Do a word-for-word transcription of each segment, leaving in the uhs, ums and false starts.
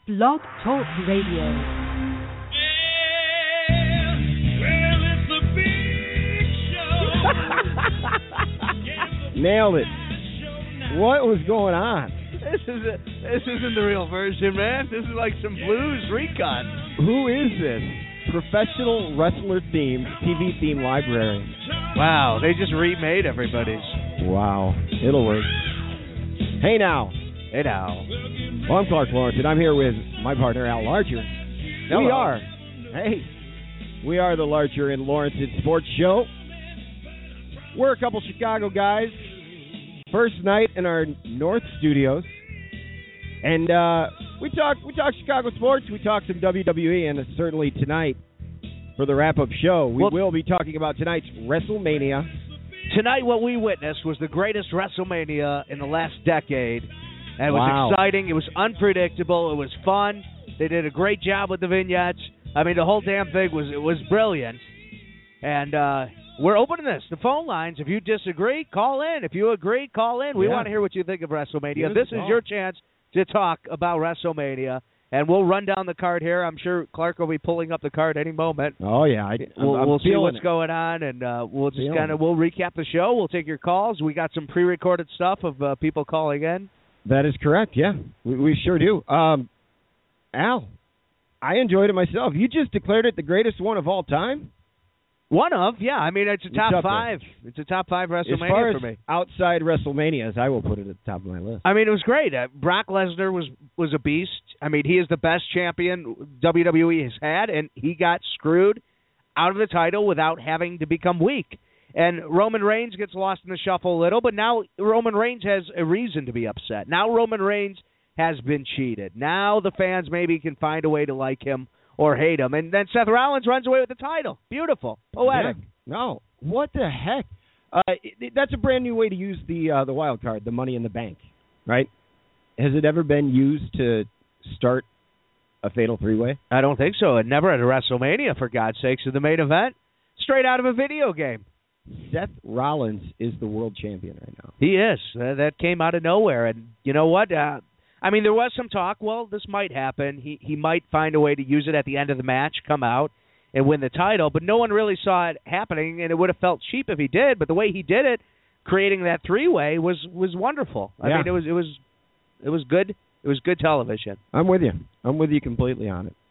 Blog Talk Radio. Nailed it. What was going on? This is a, this isn't the real version, man. This is like some blues recon. Who is this? Professional wrestler themed T V theme library. Wow, they just remade everybody's. Wow, it'll work. Hey now. Hey now. Well, I'm Clark Lawrence, and I'm here with my partner Al Larcher. Hello. We are. Hey, we are the Larcher and Lawrence Sports Show. We're a couple Chicago guys. First night in our North studios, and uh, we talk we talk Chicago sports. We talk some W W E, and certainly tonight for the wrap-up show, we well, will be talking about tonight's WrestleMania. Tonight, what we witnessed was the greatest WrestleMania in the last decade. And it was wow. exciting. It was unpredictable. It was fun. They did a great job with the vignettes. I mean, the whole damn thing was it was brilliant. And uh, we're opening this. The phone lines, if you disagree, call in. If you agree, call in. We yeah. want to hear what you think of WrestleMania. Here's this is your chance to talk about WrestleMania. And we'll run down the card here. I'm sure Clark will be pulling up the card any moment. Oh, yeah. I, I'm, we'll I'm we'll see what's it. going on, and uh, we'll just Feeling kind of we'll recap the show. We'll take your calls. We got some pre-recorded stuff of uh, people calling in. That is correct, yeah. We, we sure do. Um, Al, I enjoyed it myself. You just declared it the greatest one of all time? One of, yeah. I mean, it's a top it's five. There. It's a top five WrestleMania as far as for me. Outside WrestleManias, I will put it at the top of my list. I mean, it was great. Uh, Brock Lesnar was, was a beast. I mean, he is the best champion W W E has had, and he got screwed out of the title without having to become weak. And Roman Reigns gets lost in the shuffle a little, but now Roman Reigns has a reason to be upset. Now Roman Reigns has been cheated. Now the fans maybe can find a way to like him or hate him. And then Seth Rollins runs away with the title. Beautiful. Poetic. Yeah. No. What the heck? Uh, it, that's a brand new way to use the uh, the wild card, the Money in the Bank, right? Has it ever been used to start a fatal three-way? I don't think so. And never at a WrestleMania, for God's sakes, in the main event. Straight out of a video game. Seth Rollins is the world champion right now. He is. Uh, that came out of nowhere. And you know what? Uh, I mean, there was some talk, well, this might happen. He he might find a way to use it at the end of the match, come out, and win the title. But no one really saw it happening, and it would have felt cheap if he did. But the way he did it, creating that three-way, was, was wonderful. I yeah. mean, it was it was it was good. It was good television. I'm with you. I'm with you completely on it.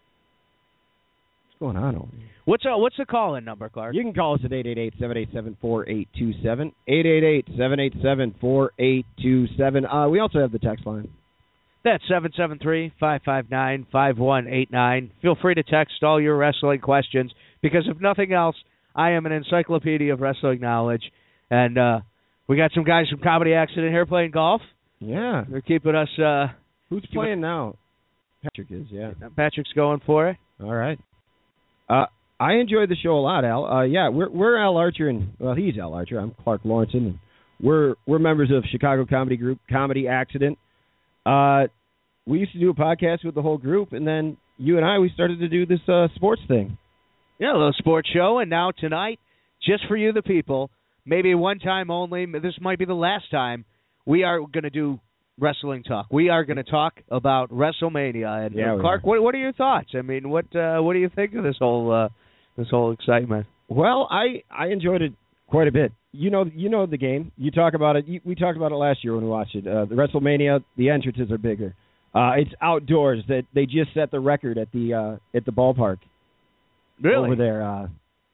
What's going on over here? What's uh, what's the call-in number, Clark? You can call us at eight eight eight, seven eight seven, four eight two seven, eight eight eight, seven eight seven, four eight two seven. Uh, we also have the text line. That's seven seven three, five five nine, five one eight nine. Feel free to text all your wrestling questions because, if nothing else, I am an encyclopedia of wrestling knowledge. And uh, we got some guys from Comedy Accident here playing golf. Yeah. They're keeping us... Uh, Who's playing now? Patrick is, yeah. Patrick's going for it. All right. Uh, I enjoyed the show a lot, Al. Uh, yeah, we're we're Al Archer, and well, he's Al Archer. I'm Clark Lawrence, and we're we're members of Chicago comedy group Comedy Accident. Uh, we used to do a podcast with the whole group, and then you and I we started to do this uh, sports thing. Yeah, a little sports show, and now tonight, just for you, the people, maybe one time only. This might be the last time we are going to do wrestling talk. We are going to talk about WrestleMania. And yeah, uh, Clark, what, what are your thoughts? I mean, what uh, what do you think of this whole uh, this whole excitement? Well, I, I enjoyed it quite a bit. You know, you know the game. You talk about it. You, we talked about it last year when we watched it. Uh, the WrestleMania, the entrances are bigger. Uh, it's outdoors. That they just set the record at the uh, at the ballpark. Really? Over there. Uh,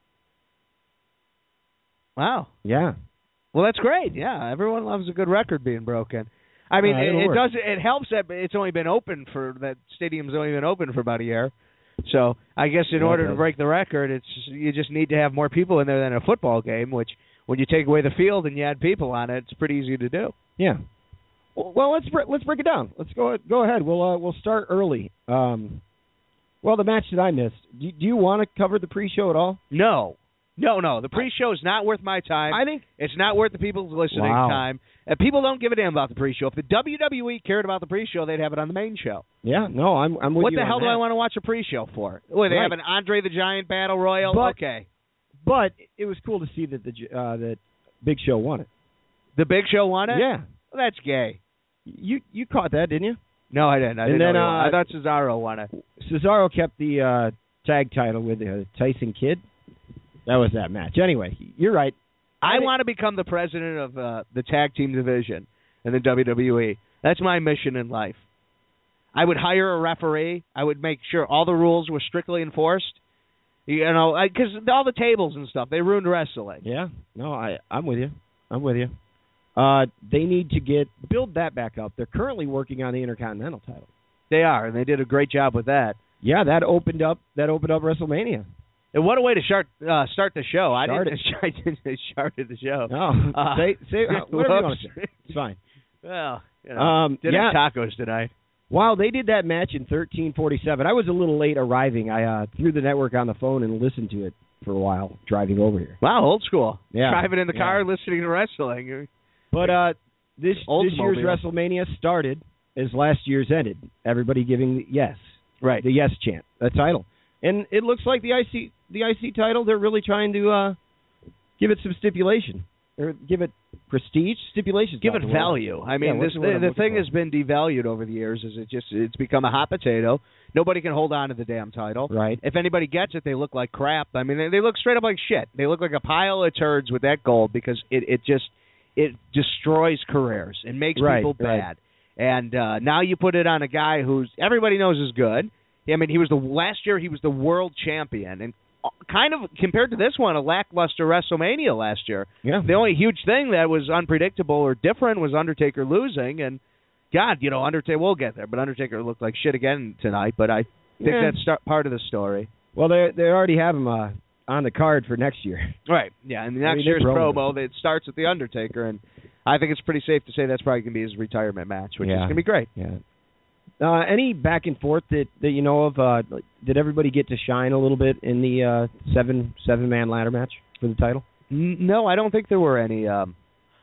wow. Yeah. Well, that's great. Yeah, everyone loves a good record being broken. I mean, uh, it, it does. It helps that it's only been open for that stadium's only been open for about a year. So I guess in yeah, order to break the record, it's you just need to have more people in there than a football game. Which, when you take away the field and you add people on it, it's pretty easy to do. Yeah. Well, well let's let's break it down. Let's go go ahead. We'll uh, we'll start early. Um, well, the match that I missed. Do, do you want to cover the pre-show at all? No. No, no. The pre-show is not worth my time. I think it's not worth the people's listening wow. time. And people don't give a damn about the pre-show. If the W W E cared about the pre-show, they'd have it on the main show. Yeah, no, I'm, I'm with what you the hell on do that. I want to watch a pre-show for? Well, they right. have an Andre the Giant Battle Royal? But, okay. But it was cool to see that the uh, that Big Show won it. The Big Show won it? Yeah. Well, that's gay. You you caught that, didn't you? No, I didn't. I And didn't then, know he won. uh, I thought Cesaro won it. Cesaro kept the uh, tag title with uh, Tyson Kidd. That was that match. Anyway, you're right. I want to become the president of uh, the tag team division in the W W E. That's my mission in life. I would hire a referee. I would make sure all the rules were strictly enforced. You know, because all the tables and stuff, they ruined wrestling. Yeah. No, I, I'm with you. I'm with you. Uh, they need to get build that back up. They're currently working on the Intercontinental title. They are, and they did a great job with that. Yeah, that opened up that opened up WrestleMania. And what a way to start uh, start the show. I Start didn't, I didn't say started the show. No, Uh, say say uh, whatever you want to say. It's fine. Well, you know, Um, did yeah. have tacos tonight. Wow, they did that match in thirteen forty-seven. I was a little late arriving. I uh, threw the network on the phone and listened to it for a while driving over here. Wow, old school. Yeah. Driving in the car, Yeah. listening to wrestling. But uh, this Oldsmobile. this year's WrestleMania started as last year's ended. Everybody giving the yes, Right. the yes chant, the title, and it looks like the I C the I C title. They're really trying to uh, give it some stipulation or give it prestige. Stipulations. Give it value. I mean, Yeah, this what's the word the, I'm the looking thing for? has been devalued over the years. Is it just it's become a hot potato. Nobody can hold on to the damn title. Right. If anybody gets it, they look like crap. I mean, they, they look straight up like shit. They look like a pile of turds with that gold because it it just it destroys careers and makes Right, people right. bad. And uh, now you put it on a guy who's everybody knows is good. I mean, he was the last year he was the world champion, and kind of compared to this one, a lackluster WrestleMania last year. Yeah. The only huge thing that was unpredictable or different was Undertaker losing, and God, you know, Undertaker we'll get there, but Undertaker looked like shit again tonight. But I think Yeah. that's start, part of the story. Well, they they already have him uh, on the card for next year. Right. Yeah, and the I next mean, year's they're growing promo, it starts with the Undertaker, and I think it's pretty safe to say that's probably going to be his retirement match, which is Yeah. going to be great. Yeah. Uh, any back and forth that, that you know of? Uh, like, did everybody get to shine a little bit in the uh, seven seven man ladder match for the title? N- No, I don't think there were any. Um,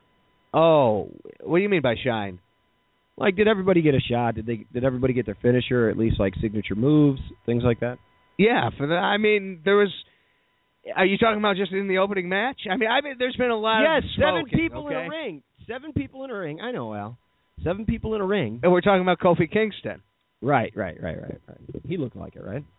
oh, what do you mean by shine? Like, did everybody get a shot? Did they? Did everybody get their finisher, or at least like signature moves, things like that? Yeah, for the, I mean, there was. Are you talking about just in the opening match? I mean, I mean, there's been a lot Yes, of seven smoking, people okay? in a ring. Seven people in a ring. I know, Al. Seven people in a ring. And we're talking about Kofi Kingston. Right, right, right, right, right. He looked like it, right?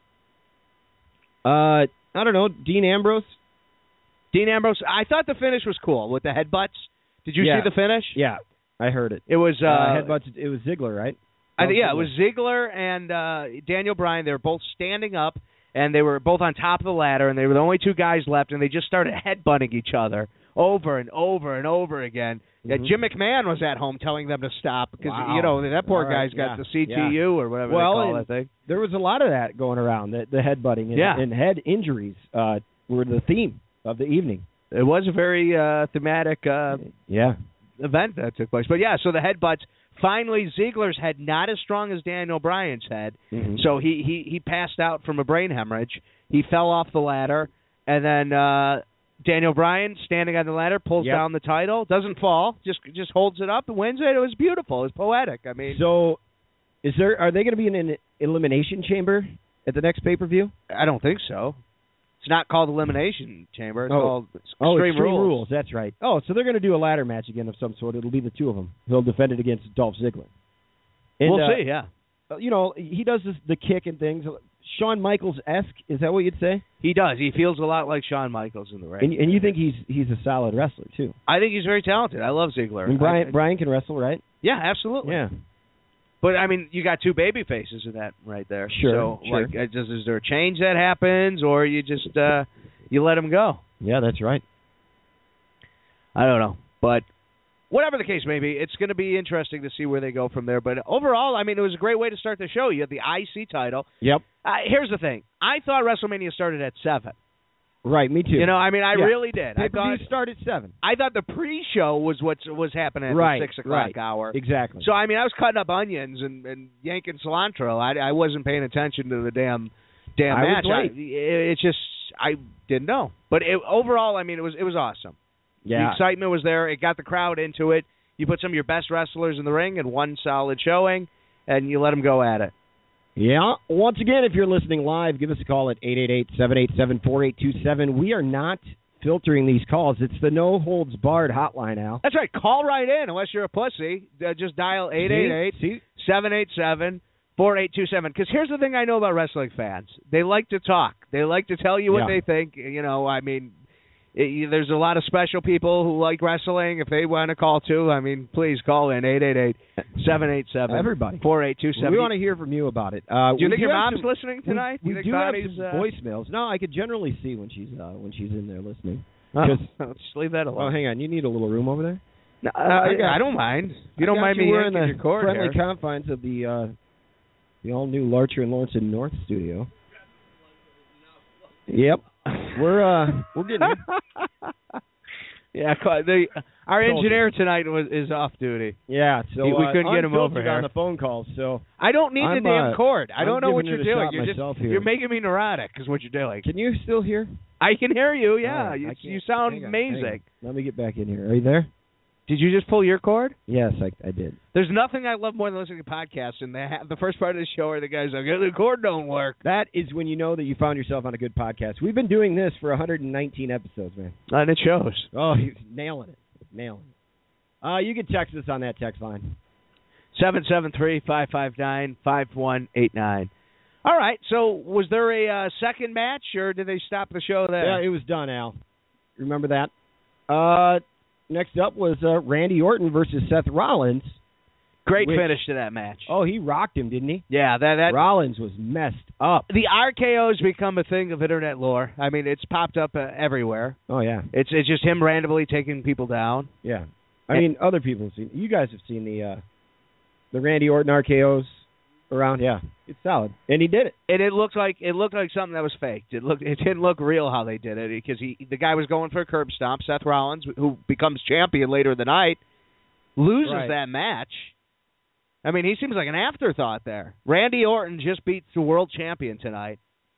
Uh, I don't know. Dean Ambrose. Dean Ambrose. I thought the finish was cool with the headbutts. Did you Yeah. see the finish? Yeah, I heard it. It was uh, Uh, headbutts. It was Ziggler, right? I think, yeah, Ziggler. it was Ziggler and uh, Daniel Bryan. They were both standing up, and they were both on top of the ladder, and they were the only two guys left, and they just started headbutting each other over and over and over again. Yeah, Mhm. Jim McMahon was at home telling them to stop because Wow. you know that poor All right, guy's got yeah, the C T U yeah. or whatever Well, they call and- that thing. There was a lot of that going around. The, the headbutting and, Yeah. and head injuries uh, were the theme of the evening. It was a very uh, thematic uh, Yeah. event that took place. But yeah, so the headbutts. Finally, Ziggler's head not as strong as Daniel Bryan's head, Mhm. so he, he he passed out from a brain hemorrhage. He fell off the ladder, and then uh, Daniel Bryan, standing on the ladder, pulls Yep. down the title, doesn't fall, just just holds it up and wins it. It was beautiful. It was poetic. I mean, So, is there? Are they going to be in an elimination chamber at the next pay per view? I don't think so. It's not called Elimination Chamber. It's Oh. called Extreme, Oh, Extreme Rules. Rules. That's right. Oh, so they're going to do a ladder match again of some sort. It'll be the two of them. He'll defend it against Dolph Ziggler. And, We'll uh, see. Yeah, You know, he does this, the kick and things. Shawn Michaels-esque. Is that what you'd say? he does. He feels a lot like Shawn Michaels in the ring. And, and you think he's he's a solid wrestler too? I think he's very talented. I love Ziggler. And Brian I- Brian can wrestle, right? yeah, absolutely. Yeah. But I mean, you got two baby faces in that right there. Sure, So, sure. like, uh, does, is there a change that happens, or you just uh, you let him go? Yeah, that's right. I don't know, but whatever the case may be, it's going to be interesting to see where they go from there. But overall, I mean, it was a great way to start the show. You had the I C title. Yep. Uh, here's the thing: I thought WrestleMania started at seven. Right. Me too. You know, I mean, I Yeah. really did. I Pay-per-view thought start at seven. I thought the pre-show was what was happening at Right, the six o'clock right. hour. Exactly. So I mean, I was cutting up onions and, and yanking cilantro. I, I wasn't paying attention to the damn damn I was match. I, late. it, it's just I didn't know. But it, overall, I mean, it was it was awesome. The yeah. excitement was there. It got the crowd into it. You put some of your best wrestlers in the ring in one solid showing, and you let them go at it. Yeah. Once again, if you're listening live, give us a call at eight eight eight, seven eight seven, four eight two seven. We are not filtering these calls. It's the no holds barred hotline, Al. That's right. Call right in unless you're a pussy. Uh, just dial eight eight eight, seven eight seven, four eight two seven. Because here's the thing I know about wrestling fans. They like to talk. They like to tell you what Yeah. they think. You know, I mean, it, there's a lot of special people who like wrestling. If they want to call too, I mean, please call in eight eight eight, seven eight seven, Everybody. four eight two seven. We want to hear from you about it. Uh, do you think do your have mom's some, listening tonight? We, do we you do think have Bonnie's, some uh, voicemails. No, I could generally see when she's uh, when she's in there listening. Oh, Just, just leave that alone. oh, hang on. You need a little room over there? No, uh, I got I don't mind. You I don't got mind you. me We're in yanking the your cord friendly here. confines of the uh, the all-new Larcher and Lawrence in North studio. Yep. We're uh we're getting here. Yeah, the, our Told engineer tonight was is off duty. Yeah, so We uh, couldn't get him over unfiltered here. on the phone calls. So I don't need I'm, the damn uh, cord. I I'm don't know what giving you're it a doing. shot You're just myself here. you're making me neurotic, is what you're doing. can you still hear? I can hear you. Yeah, All right, you, I can't- you sound hang on, hang amazing. on. Let me get back in here. Are you there? Did you just pull your cord? Yes, I, I did. There's nothing I love more than listening to podcasts. And the the first part of the show where the guy's like, "The cord don't work." That is when you know that you found yourself on a good podcast. We've been doing this for one hundred nineteen episodes, man. And it shows. Oh, he's nailing it. Nailing it. Uh, you can text us on that text line. seven seven three, five five nine, five one eight nine. All right. So was there a uh, second match, or did they stop the show there? Yeah, it was done, Al. Remember that? Uh, next up was uh, Randy Orton versus Seth Rollins. Great which- finish to that match. Oh, he rocked him, didn't he? Yeah, that that Rollins was messed up. the R K O's become a thing of internet lore. I mean, it's popped up uh, everywhere. Oh, yeah. It's it's just him randomly taking people down. Yeah. I mean, other people have seen. You guys have seen the uh, the Randy Orton R K Os around. Yeah, it's solid, and he did it. And it looked like it looked like something that was faked. It looked it didn't look real how they did it because he the guy was going for a curb stomp. Seth Rollins, who becomes champion later in the night, loses Right. that match. I mean, he seems like an afterthought there. Randy Orton just beat the world champion tonight.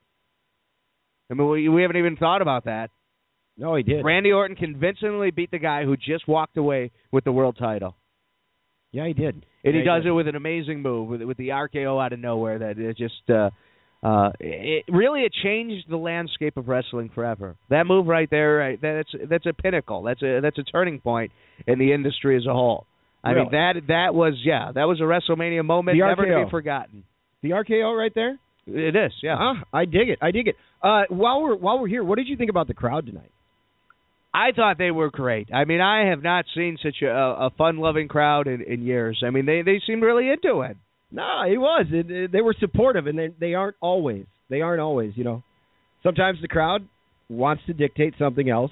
I mean, we, we haven't even thought about that. No, he did. Randy Orton convincingly beat the guy who just walked away with the world title. Yeah, he did. And Yeah, he does did. it with an amazing move, with with the R K O out of nowhere. That it just, uh, uh, it really it changed the landscape of wrestling forever. That move right there, right, that's that's a pinnacle. That's a that's a turning point in the industry as a whole. I Really? mean that that was yeah, that was a WrestleMania moment, The never R K O. to be forgotten. The R K O right there. It is, yeah. Ah, I dig it. I dig it. Uh, while we're while we're here, what did you think about the crowd tonight? I thought they were great. I mean, I have not seen such a, a fun-loving crowd in, in years. I mean, they they seemed really into it. No, it was. It, it, they were supportive, and they they aren't always. They aren't always. You know, sometimes the crowd wants to dictate something else.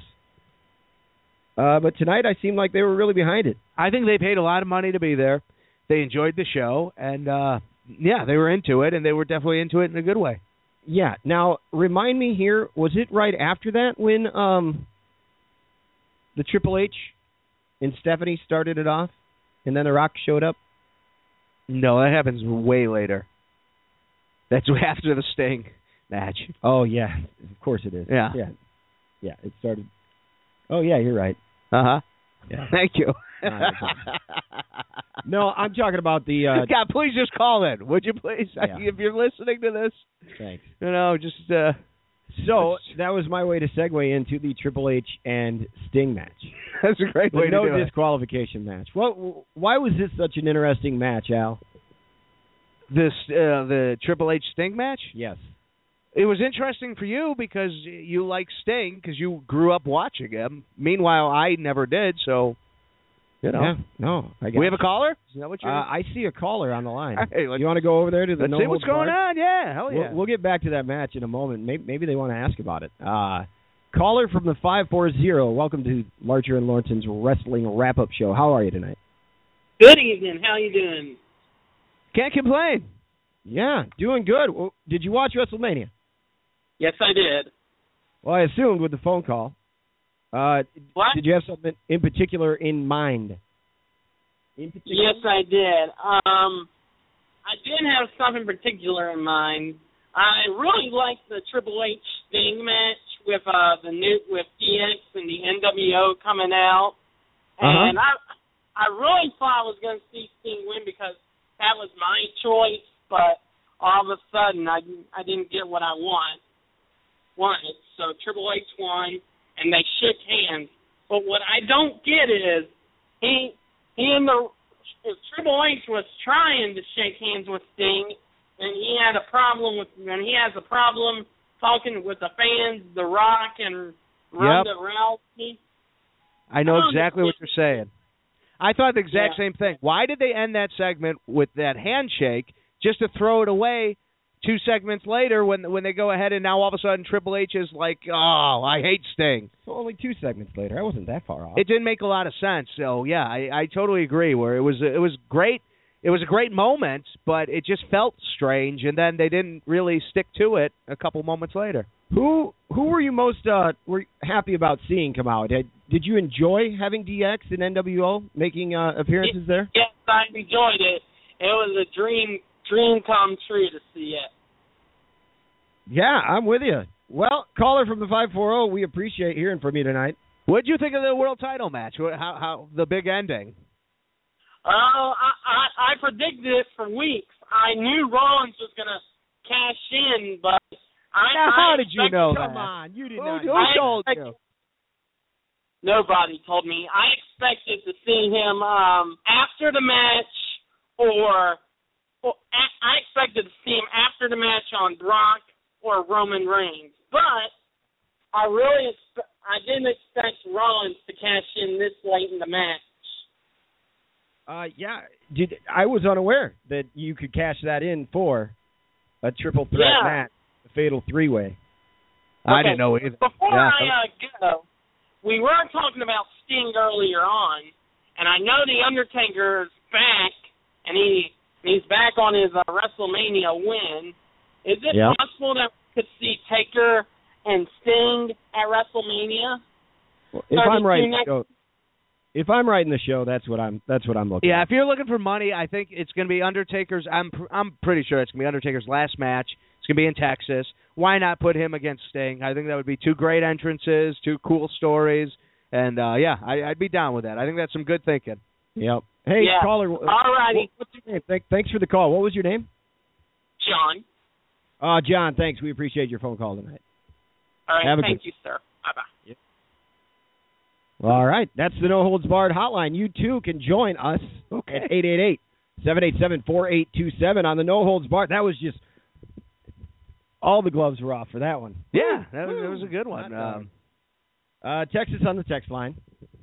Uh, but tonight, I seemed like they were really behind it. I think they paid a lot of money to be there. They enjoyed the show, and uh, yeah, they were into it, and they were definitely into it in a good way. Yeah. Now, remind me here. Was it right after that when um, the Triple H and Stephanie started it off, and then The Rock showed up? No, that happens way later. That's after the Sting match. Oh yeah, of course it is. Yeah. Yeah. Yeah. It started. Oh yeah, you're right. Uh huh. Yeah. Thank you. No, I'm talking about the. Uh, God, please just call in, would you please? Yeah. If you're listening to this, Thanks. you know, just. Uh, So that was my way to segue into the Triple H and Sting match. That's a great way The no to do it. disqualification match. Well, why was this such an interesting match, Al? This uh, the Triple H Sting match. Yes. It was interesting for you because you like Sting because you grew up watching him. Meanwhile, I never did, so you know. Yeah. No. I got We have a you. caller? Is that what Uh, you're? I see a caller on the line. Hey, let's, You want to go over there to the let's no see what's holds going barred? on. Yeah, hell yeah. We'll, we'll get back to that match in a moment. Maybe, maybe they want to ask about it. Uh, caller from the five four zero. Welcome to Larcher and Lawrence's Wrestling Wrap-Up Show. How are you tonight? Good evening. How you doing? Can't complain. Yeah, doing good. Well, did you watch WrestleMania? Yes, I did. Well, I assumed with the phone call. Uh, What? did you have something in particular in mind? In particular? Yes, I did. Um, I did have something particular in mind. I really liked the Triple H Sting match with uh, the new with D X and the N W O coming out, Uh-huh. and I I really thought I was going to see Sting win because that was my choice, but all of a sudden I I didn't get what I want wanted. So Triple H won, and they shook hands. But what I don't get is he he and the if Triple H was trying to shake hands with Sting, and he had a problem with and he has a problem talking with the fans, The Rock and Ronda Yep. Rousey. I know I don't exactly what you're saying. I thought the exact Yeah. same thing. Why did they end that segment with that handshake just to throw it away two segments later when when they go ahead and now all of a sudden Triple H is like, oh, I hate Sting. So only two segments later. I wasn't that far off. It didn't make a lot of sense. So yeah, I, I totally agree. Where it was it was great. It was a great moment, but it just felt strange, and then they didn't really stick to it a couple moments later. Who who were you most uh, were happy about seeing come out? Did, did you enjoy having D X and N W O making uh, appearances there? Yes, I enjoyed it. It was a dream dream come true to see it. Yeah, I'm with you. Well, caller from the five four zero, we appreciate hearing from you tonight. What did you think of the world title match? How how the big ending? Oh, I, I I predicted it for weeks. I knew Rollins was gonna cash in, but I. Now, I how did you expected- know Come that? on, you did Who, not. who I told expected- you? Nobody told me. I expected to see him um, after the match, or, or a- I expected to see him after the match on Brock or Roman Reigns. But I really, expe- I didn't expect Rollins to cash in this late in the match. Uh, yeah, did I was unaware that you could cash that in for a triple threat Yeah. match, a fatal three way. I Okay, didn't know either. Before Yeah. I uh, go, we were talking about Sting earlier on, and I know the Undertaker's back, and he he's back on his uh, WrestleMania win. Is it Yeah. possible that we could see Taker and Sting at WrestleMania? Well, if I'm thirty-two right, in the next- show, if I'm right in the show, that's what I'm that's what I'm looking. Yeah, at. if you're looking for money, I think it's going to be Undertaker's. I'm pr- I'm pretty sure it's going to be Undertaker's last match. It's going to be in Texas. Why not put him against Sting? I think that would be two great entrances, two cool stories, and uh, yeah, I, I'd be down with that. I think that's some good thinking. Yep. Hey, Yeah. caller. All righty. what- what's your name? Thank, thanks for the call. What was your name? John. Uh, John. Thanks. We appreciate your phone call tonight. All right, Have a thank good- you, sir. Bye-bye. All right, that's the No Holds Barred hotline. You too can join us Okay. at eight eight eight, seven eight seven, four eight two seven on the No Holds Barred. That was just all the gloves were off for that one. Yeah, that was, that was a good one. Not bad. Um, Uh, text us on the text line.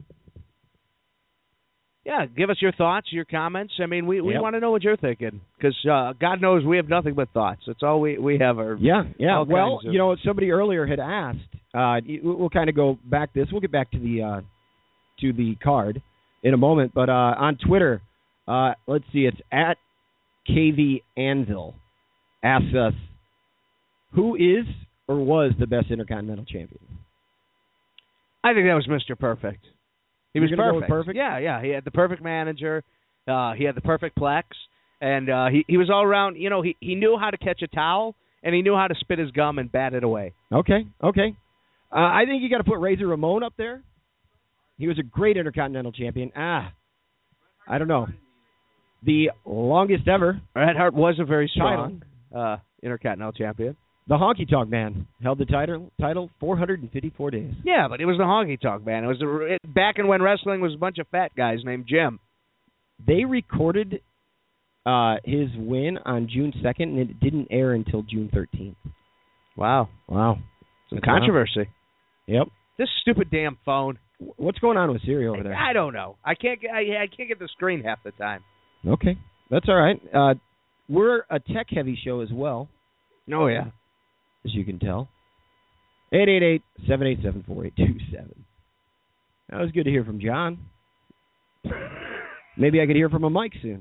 yeah, give us your thoughts, your comments. I mean, we, we Yep. want to know what you're thinking because uh, God knows we have nothing but thoughts. That's all we, we have. Are Yeah, yeah. all Well, kinds of- you know, somebody earlier had asked. Uh, y- we'll kind of go back this. We'll get back to the uh, to the card in a moment. But uh, on Twitter, uh, let's see. It's at K V Anvil. Asks us, who is or was the best Intercontinental Champion? I think that was Mister Perfect. He You're was gonna go with perfect. perfect? Yeah, yeah. He had the perfect manager. Uh, he had the perfect plex, and uh, he he was all around. You know, he he knew how to catch a towel, and he knew how to spit his gum and bat it away. Okay, okay. Uh, I think you got to put Razor Ramon up there. He was a great Intercontinental Champion. Ah, I don't know. The longest ever, Bret Hart was a very strong uh, Intercontinental Champion. the Honky Tonk Man, held the title title four hundred fifty-four days. Yeah, but it was the honky tonk man. It was the, it, back in when wrestling was a bunch of fat guys named Jim. They recorded uh, his win on June second, and it didn't air until June thirteenth. Wow, Wow. some Wow. controversy. Yep. This stupid damn phone. What's going on with Siri over there? I don't know. I can't get. I, I can't get the screen half the time. Okay, that's all right. Uh, we're a tech-heavy show as well, Oh yeah. as you can tell. eight eight eight, seven eight seven, four eight two seven. That was good to hear from John. Maybe I could hear from a Mike soon.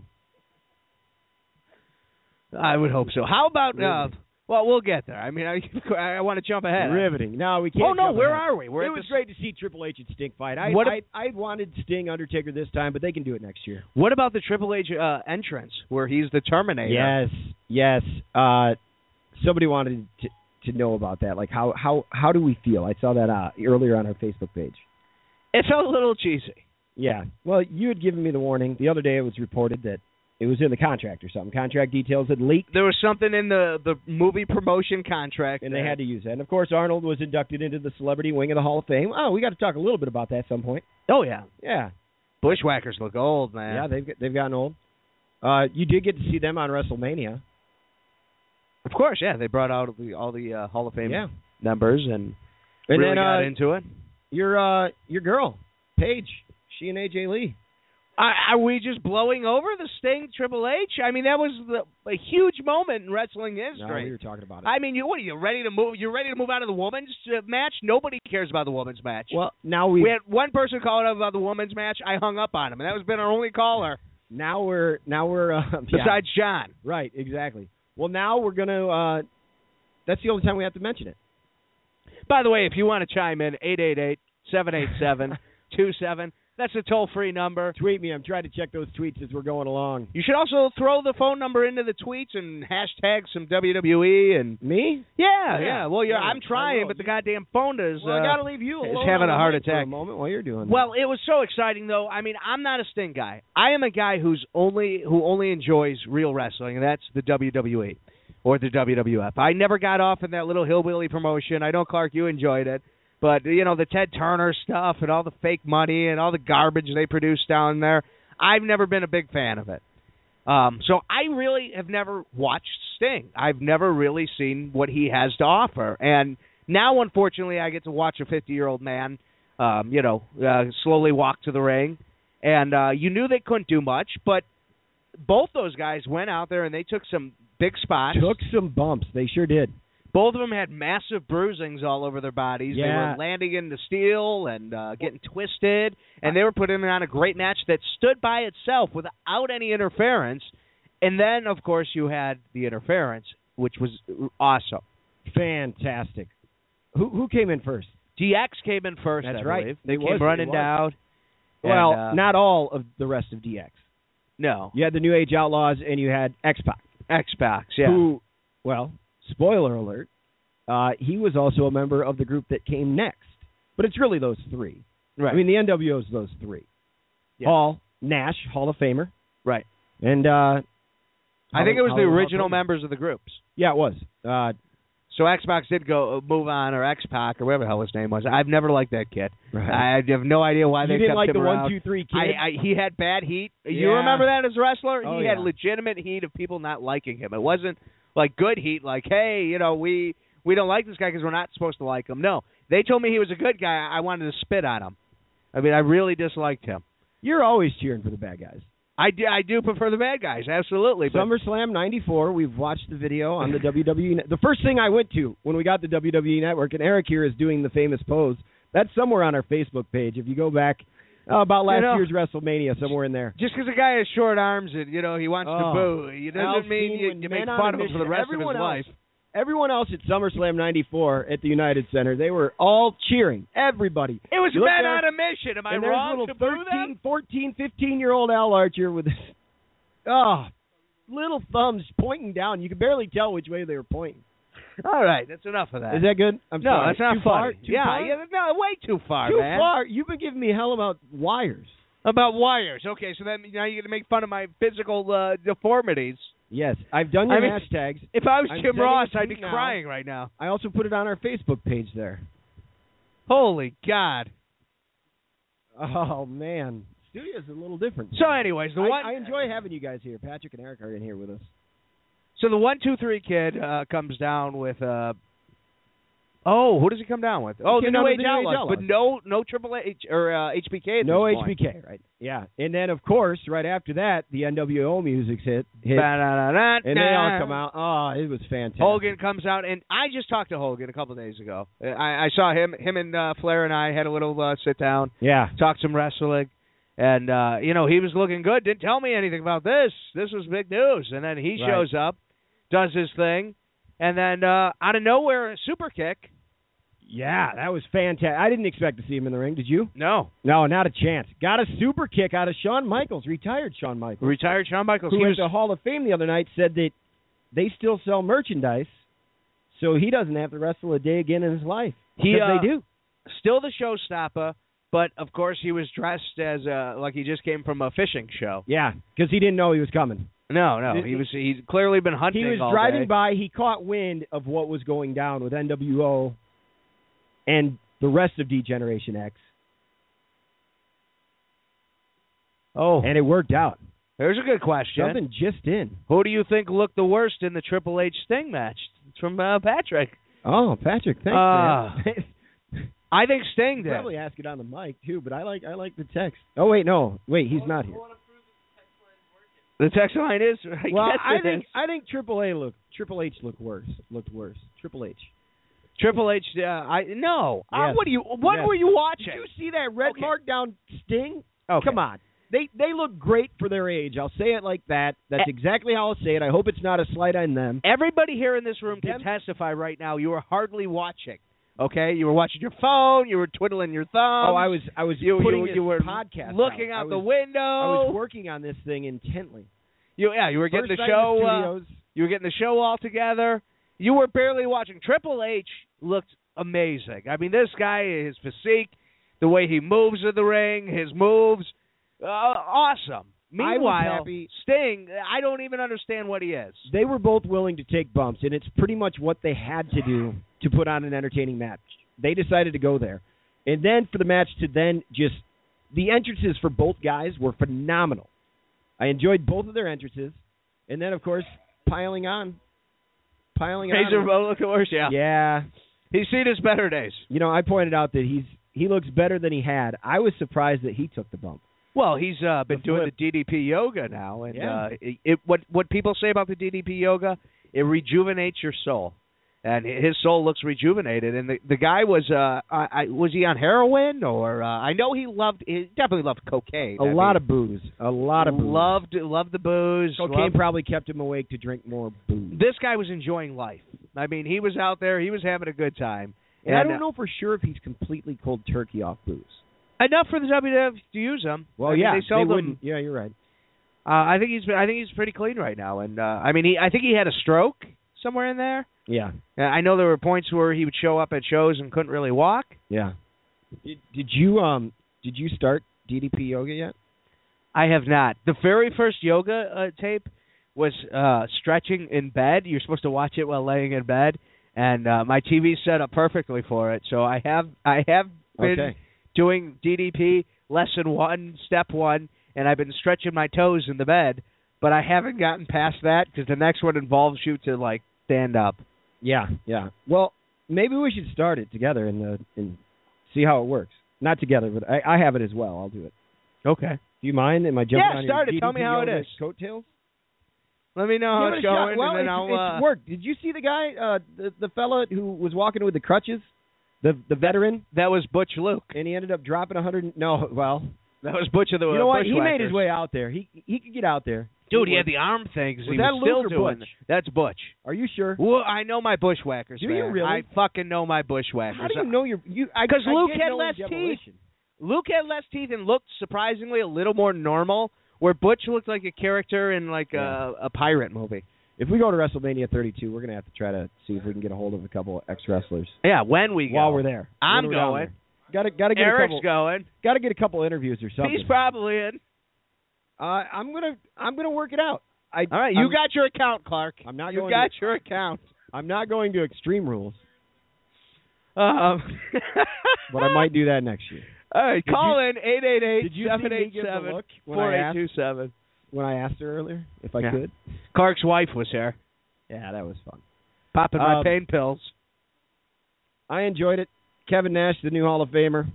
I would hope so. How about? Uh, well, we'll get there. I mean, I I want to jump ahead. Riveting. No, we can't. Oh no, jump where ahead. are we? We're it at was the- great to see Triple H and Sting fight. I, What I I wanted Sting Undertaker this time, but they can do it next year. What about the Triple H uh, entrance where he's the Terminator? Yes, yes. Uh, somebody wanted to to know about that. Like how how how do we feel? I saw that uh, earlier on our Facebook page. It felt a little cheesy. Yeah. Well, you had given me the warning the other day. It was reported that It was in the contract or something. Contract details had leaked. There was something in the, the movie promotion contract. And they had to use that. And, of course, Arnold was inducted into the Celebrity Wing of the Hall of Fame. Oh, we got to talk a little bit about that at some point. Oh, yeah. Yeah. Bushwhackers look old, man. Yeah, they've they've gotten old. Uh, you did get to see them on WrestleMania. Of course, yeah. They brought out the, all the uh, Hall of Fame yeah. members and, and really then, got uh, into it. Your, uh, your girl, Paige, she and A J Lee. Are, are we just blowing over the Sting Triple H? I mean, that was the, a huge moment in wrestling history. No, we were talking about it. I mean, you what are you ready to move? You're ready to move out of the women's uh, match? Nobody cares about the women's match. Well, now we we had one person calling up about the women's match. I hung up on him, and that was been our only caller. Now we're now we're uh, besides yeah. John. Right, exactly. Well, now we're gonna. Uh, that's the only time we have to mention it. By the way, if you want to chime in, eight eight eight, seven eight seven, two seven. That's a toll-free number. Tweet me. I'm trying to check those tweets as we're going along. You should also throw the phone number into the tweets and hashtag some W W E and me. Yeah, yeah. yeah. Well, you're, yeah, I'm trying, but the goddamn phone is. Well, uh, I gotta leave you alone. Is having a heart for attack. a moment while you're doing. Well, it was so exciting, though. I mean, I'm not a Sting guy. I am a guy who's only who only enjoys real wrestling, and that's the W W E or the W W F. I never got off in that little hillbilly promotion. I know, Clark, you enjoyed it. But, you know, the Ted Turner stuff and all the fake money and all the garbage they produce down there, I've never been a big fan of it. Um, so I really have never watched Sting. I've never really seen what he has to offer. And now, unfortunately, I get to watch a fifty-year-old man, um, you know, uh, slowly walk to the ring. And uh, you knew they couldn't do much, but both those guys went out there and they took some big spots. Took some bumps. They sure did. Both of them had massive bruisings all over their bodies. Yeah. They were landing into steel and uh, getting twisted, and they were putting on a great match that stood by itself without any interference. And then, of course, you had the interference, which was awesome. Fantastic. Who who came in first? D X came in first, That's I right. believe. They They came was, running they was. down. Well, and, uh, not all of the rest of D X. No. You had the New Age Outlaws, and you had X-Pac. X-Pac, yeah. Who, well, spoiler alert, uh, he was also a member of the group that came next. But it's really those three. Right. I mean, the N W O is those three. Yeah. Hall, Nash, Hall of Famer. Right. And uh, I think it was the Hall- original Hall- members of the groups. Yeah, it was. Uh, So X-Pac did go move on, or X-Pac, or whatever the hell his name was. I've never liked that kid. Right. I have no idea why you they didn't kept like him the around. one, two, three kid? I, I, he had bad heat. You Yeah. remember that as a wrestler? Oh, he had yeah. legitimate heat of people not liking him. It wasn't like good heat, like, hey, you know, we we don't like this guy because we're not supposed to like him. No, they told me he was a good guy. I wanted to spit on him. I mean, I really disliked him. You're always cheering for the bad guys. I do, I do prefer the bad guys, absolutely. But SummerSlam ninety-four, we've watched the video on the W W E. Net- the first thing I went to when we got the W W E Network, and Eric here is doing the famous pose. That's somewhere on our Facebook page. If you go back uh, about last You know, year's WrestleMania, somewhere in there. just because a guy has short arms and, you know, he wants Oh. to boo, it doesn't Al mean Steen you, when you make men on fun a of him for the mission. rest Everyone of his else, life. Everyone else at SummerSlam ninety-four at the United Center, they were all cheering. Everybody. It was You look men there, on a mission. Am I and there's wrong little to boo thirteen, them? fourteen, fifteen-year-old Al Archer with his oh, little thumbs pointing down. You could barely tell which way they were pointing. All right, that's enough of that. Is that good? I'm no, sorry. that's not too funny. Far? Too yeah, far? yeah, no, way too far, Too man. far. You've been giving me hell about wires. About wires. Okay, so then now you're going to make fun of my physical uh, deformities. Yes, I've done your I mean, hashtags. If I was I'm Jim sending Ross, it to I'd you be now. crying right now. I also put it on our Facebook page there. Holy God. Oh, man. Studio's a little different. So anyways, the I, one... I enjoy having you guys here. Patrick and Eric are in here with us. So the one, two, three kid uh, comes down with... Uh, oh, who does he come down with? Oh, He the came down New with Age the New Age Outlaws. Outlaws. But no no Triple H or uh, H B K at No this H B point. K, right? Yeah. And then, of course, right after that, the N W O music's hit. hit Ba-da-da-da-da. and they all come out. Oh, it was fantastic. Hogan comes out, and I just talked to Hogan a couple of days ago. I, I saw him, him and uh, Flair and I had a little uh, sit down, Yeah. talked some wrestling, and uh, you know he was looking good. Didn't tell me anything about this. This was big news. And then he Right. shows up, does his thing, and then uh, out of nowhere, a super kick. Yeah, that was fantastic. I didn't expect to see him in the ring. Did you? No, No, not a chance. Got a super kick out of Shawn Michaels, retired Shawn Michaels, retired Shawn Michaels. who He at was, the Hall of Fame the other night said that they still sell merchandise, so he doesn't have to wrestle a day again in his life. He, Because uh, they do. still the showstopper, but of course he was dressed as uh, like he just came from a fishing show. Yeah, because he didn't know he was coming. No, no, he was he'd clearly been hunting. He was all driving day. by. He caught wind of what was going down with N W O and the rest of D-Generation X. Oh, and it worked out. There's a good question. Something just in. Who do you think looked the worst in the Triple H Sting match? It's from uh, Patrick. Oh, Patrick, thanks, Uh, man. I think Sting did. Probably ask it on the mic too, but I like I like the text. Oh wait, no, wait, he's not here. The text line is. I well, guess I it think is. I think Triple A look Triple H looked worse. Looked worse. Triple H. Triple H. Uh, I no. Uh, Yes. what are you? What Yes. were you watching? Did you see that red Okay. mark down Sting? Okay. Come on. They they look great for their age. I'll say it like that. That's E- exactly how I'll say it. I hope it's not a slight on them. Everybody here in this room can Them- testify right now. You were hardly watching. Okay, you were watching your phone. You were twiddling your thumbs. Oh, I was I was You, putting you, this you were podcast looking out, out I the was, window. I was working on this thing intently. You, yeah, you were getting First the night in show. the uh, studios. you were getting the show all together. You were barely watching. Triple H looked amazing. I mean, this guy, his physique, the way he moves in the ring, his moves, uh, awesome. Meanwhile, happy- Sting, I don't even understand what he is. They were both willing to take bumps, and it's pretty much what they had to do to put on an entertaining match. They decided to go there. And then for the match to then just – the entrances for both guys were phenomenal. I enjoyed both of their entrances. And then, of course, piling on. Piling Razor on. Ramon, of course, yeah. Yeah. He's seen his better days. You know, I pointed out that he's he looks better than he had. I was surprised that he took the bump. Well, he's uh, been The doing flip. the D D P yoga now, and Yeah. uh, it, it what what people say about the D D P yoga, it rejuvenates your soul, and his soul looks rejuvenated. And the the guy was uh, I, I was he on heroin or uh, I know he loved he definitely loved cocaine. A I lot mean, of booze. A lot of booze. loved loved the booze. Cocaine loved- probably kept him awake to drink more booze. This guy was enjoying life. I mean, he was out there. He was having a good time. And I And, don't know for sure if he's completely cold turkey off booze. Enough for the W W F to use him. Well, I mean, yeah, they sold him. wouldn't. Yeah, you're right. Uh, I think he's I think he's pretty clean right now, and uh, I mean he I think he had a stroke somewhere in there. Yeah, Uh, I know there were points where he would show up at shows and couldn't really walk. yeah. Did, did you um did you start D D P yoga yet? I have not. The very first yoga uh, tape was uh, stretching in bed. You're supposed to watch it while laying in bed, and uh, my T V set up perfectly for it. So I have I have been Okay. doing D D P lesson one, step one, and I've been stretching my toes in the bed, but I haven't gotten past that because the next one involves you to like stand up. Yeah, yeah. Well, maybe we should start it together and uh, and see how it works. Not together, but I, I have it as well. I'll do it. Okay. Do you mind? Am I jumping Yeah, on start your it. Tell me D D P how it yoga is. Coattails. Let me know how Give it it's a shot. going, Well, and then it's, I'll. it's Uh, worked. Did you see the guy, uh, the the fella who was walking with the crutches, the the veteran, that was Butch Luke. and he ended up dropping a hundred? No, well, That was Butch of the. you know what? He made Bushwhackers. his way out there. He he could get out there. Dude, he had the arm things. Was he that was Luke still or doing. Butch? That's Butch. Are you sure? Well, I know my Bushwhackers. Do man. you really? I fucking know my Bushwhackers. How do you know your you? Because I Luke get had knowing less teeth. demolition. Luke had less teeth and looked surprisingly a little more normal, where Butch looked like a character in like Yeah. a, a pirate movie. If we go to WrestleMania thirty-two, we're gonna have to try to see if we can get a hold of a couple ex wrestlers Yeah, when we while go. we're there. I'm When we're down going. there. Gotta gotta get Eric's a couple. going. Gotta get a couple interviews or something. He's probably in. Uh, I'm gonna I'm gonna work it out. I, All right, you I'm, got your account, Clark. I'm not You going got to, your account. I'm not going to Extreme Rules, Um, but I might do that next year. All right, Did call you- in eight eight eight, Did you seven see me eight give the seven, look when four I eight asked two seven. when I asked her earlier if I Yeah. could? Clark's wife was here, Yeah, that was fun. popping my Um, pain pills. I enjoyed it. Kevin Nash, the new Hall of Famer,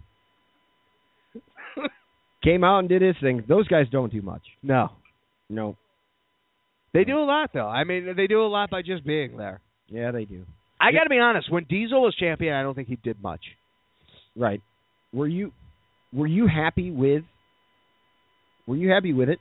came out and did his thing. Those guys don't do much. No. No. They do a lot, though. I mean, they do a lot by just being there. Yeah, they do. I got to be honest. When Diesel was champion, I don't think he did much. Right. Were you were you happy with Were you happy with it?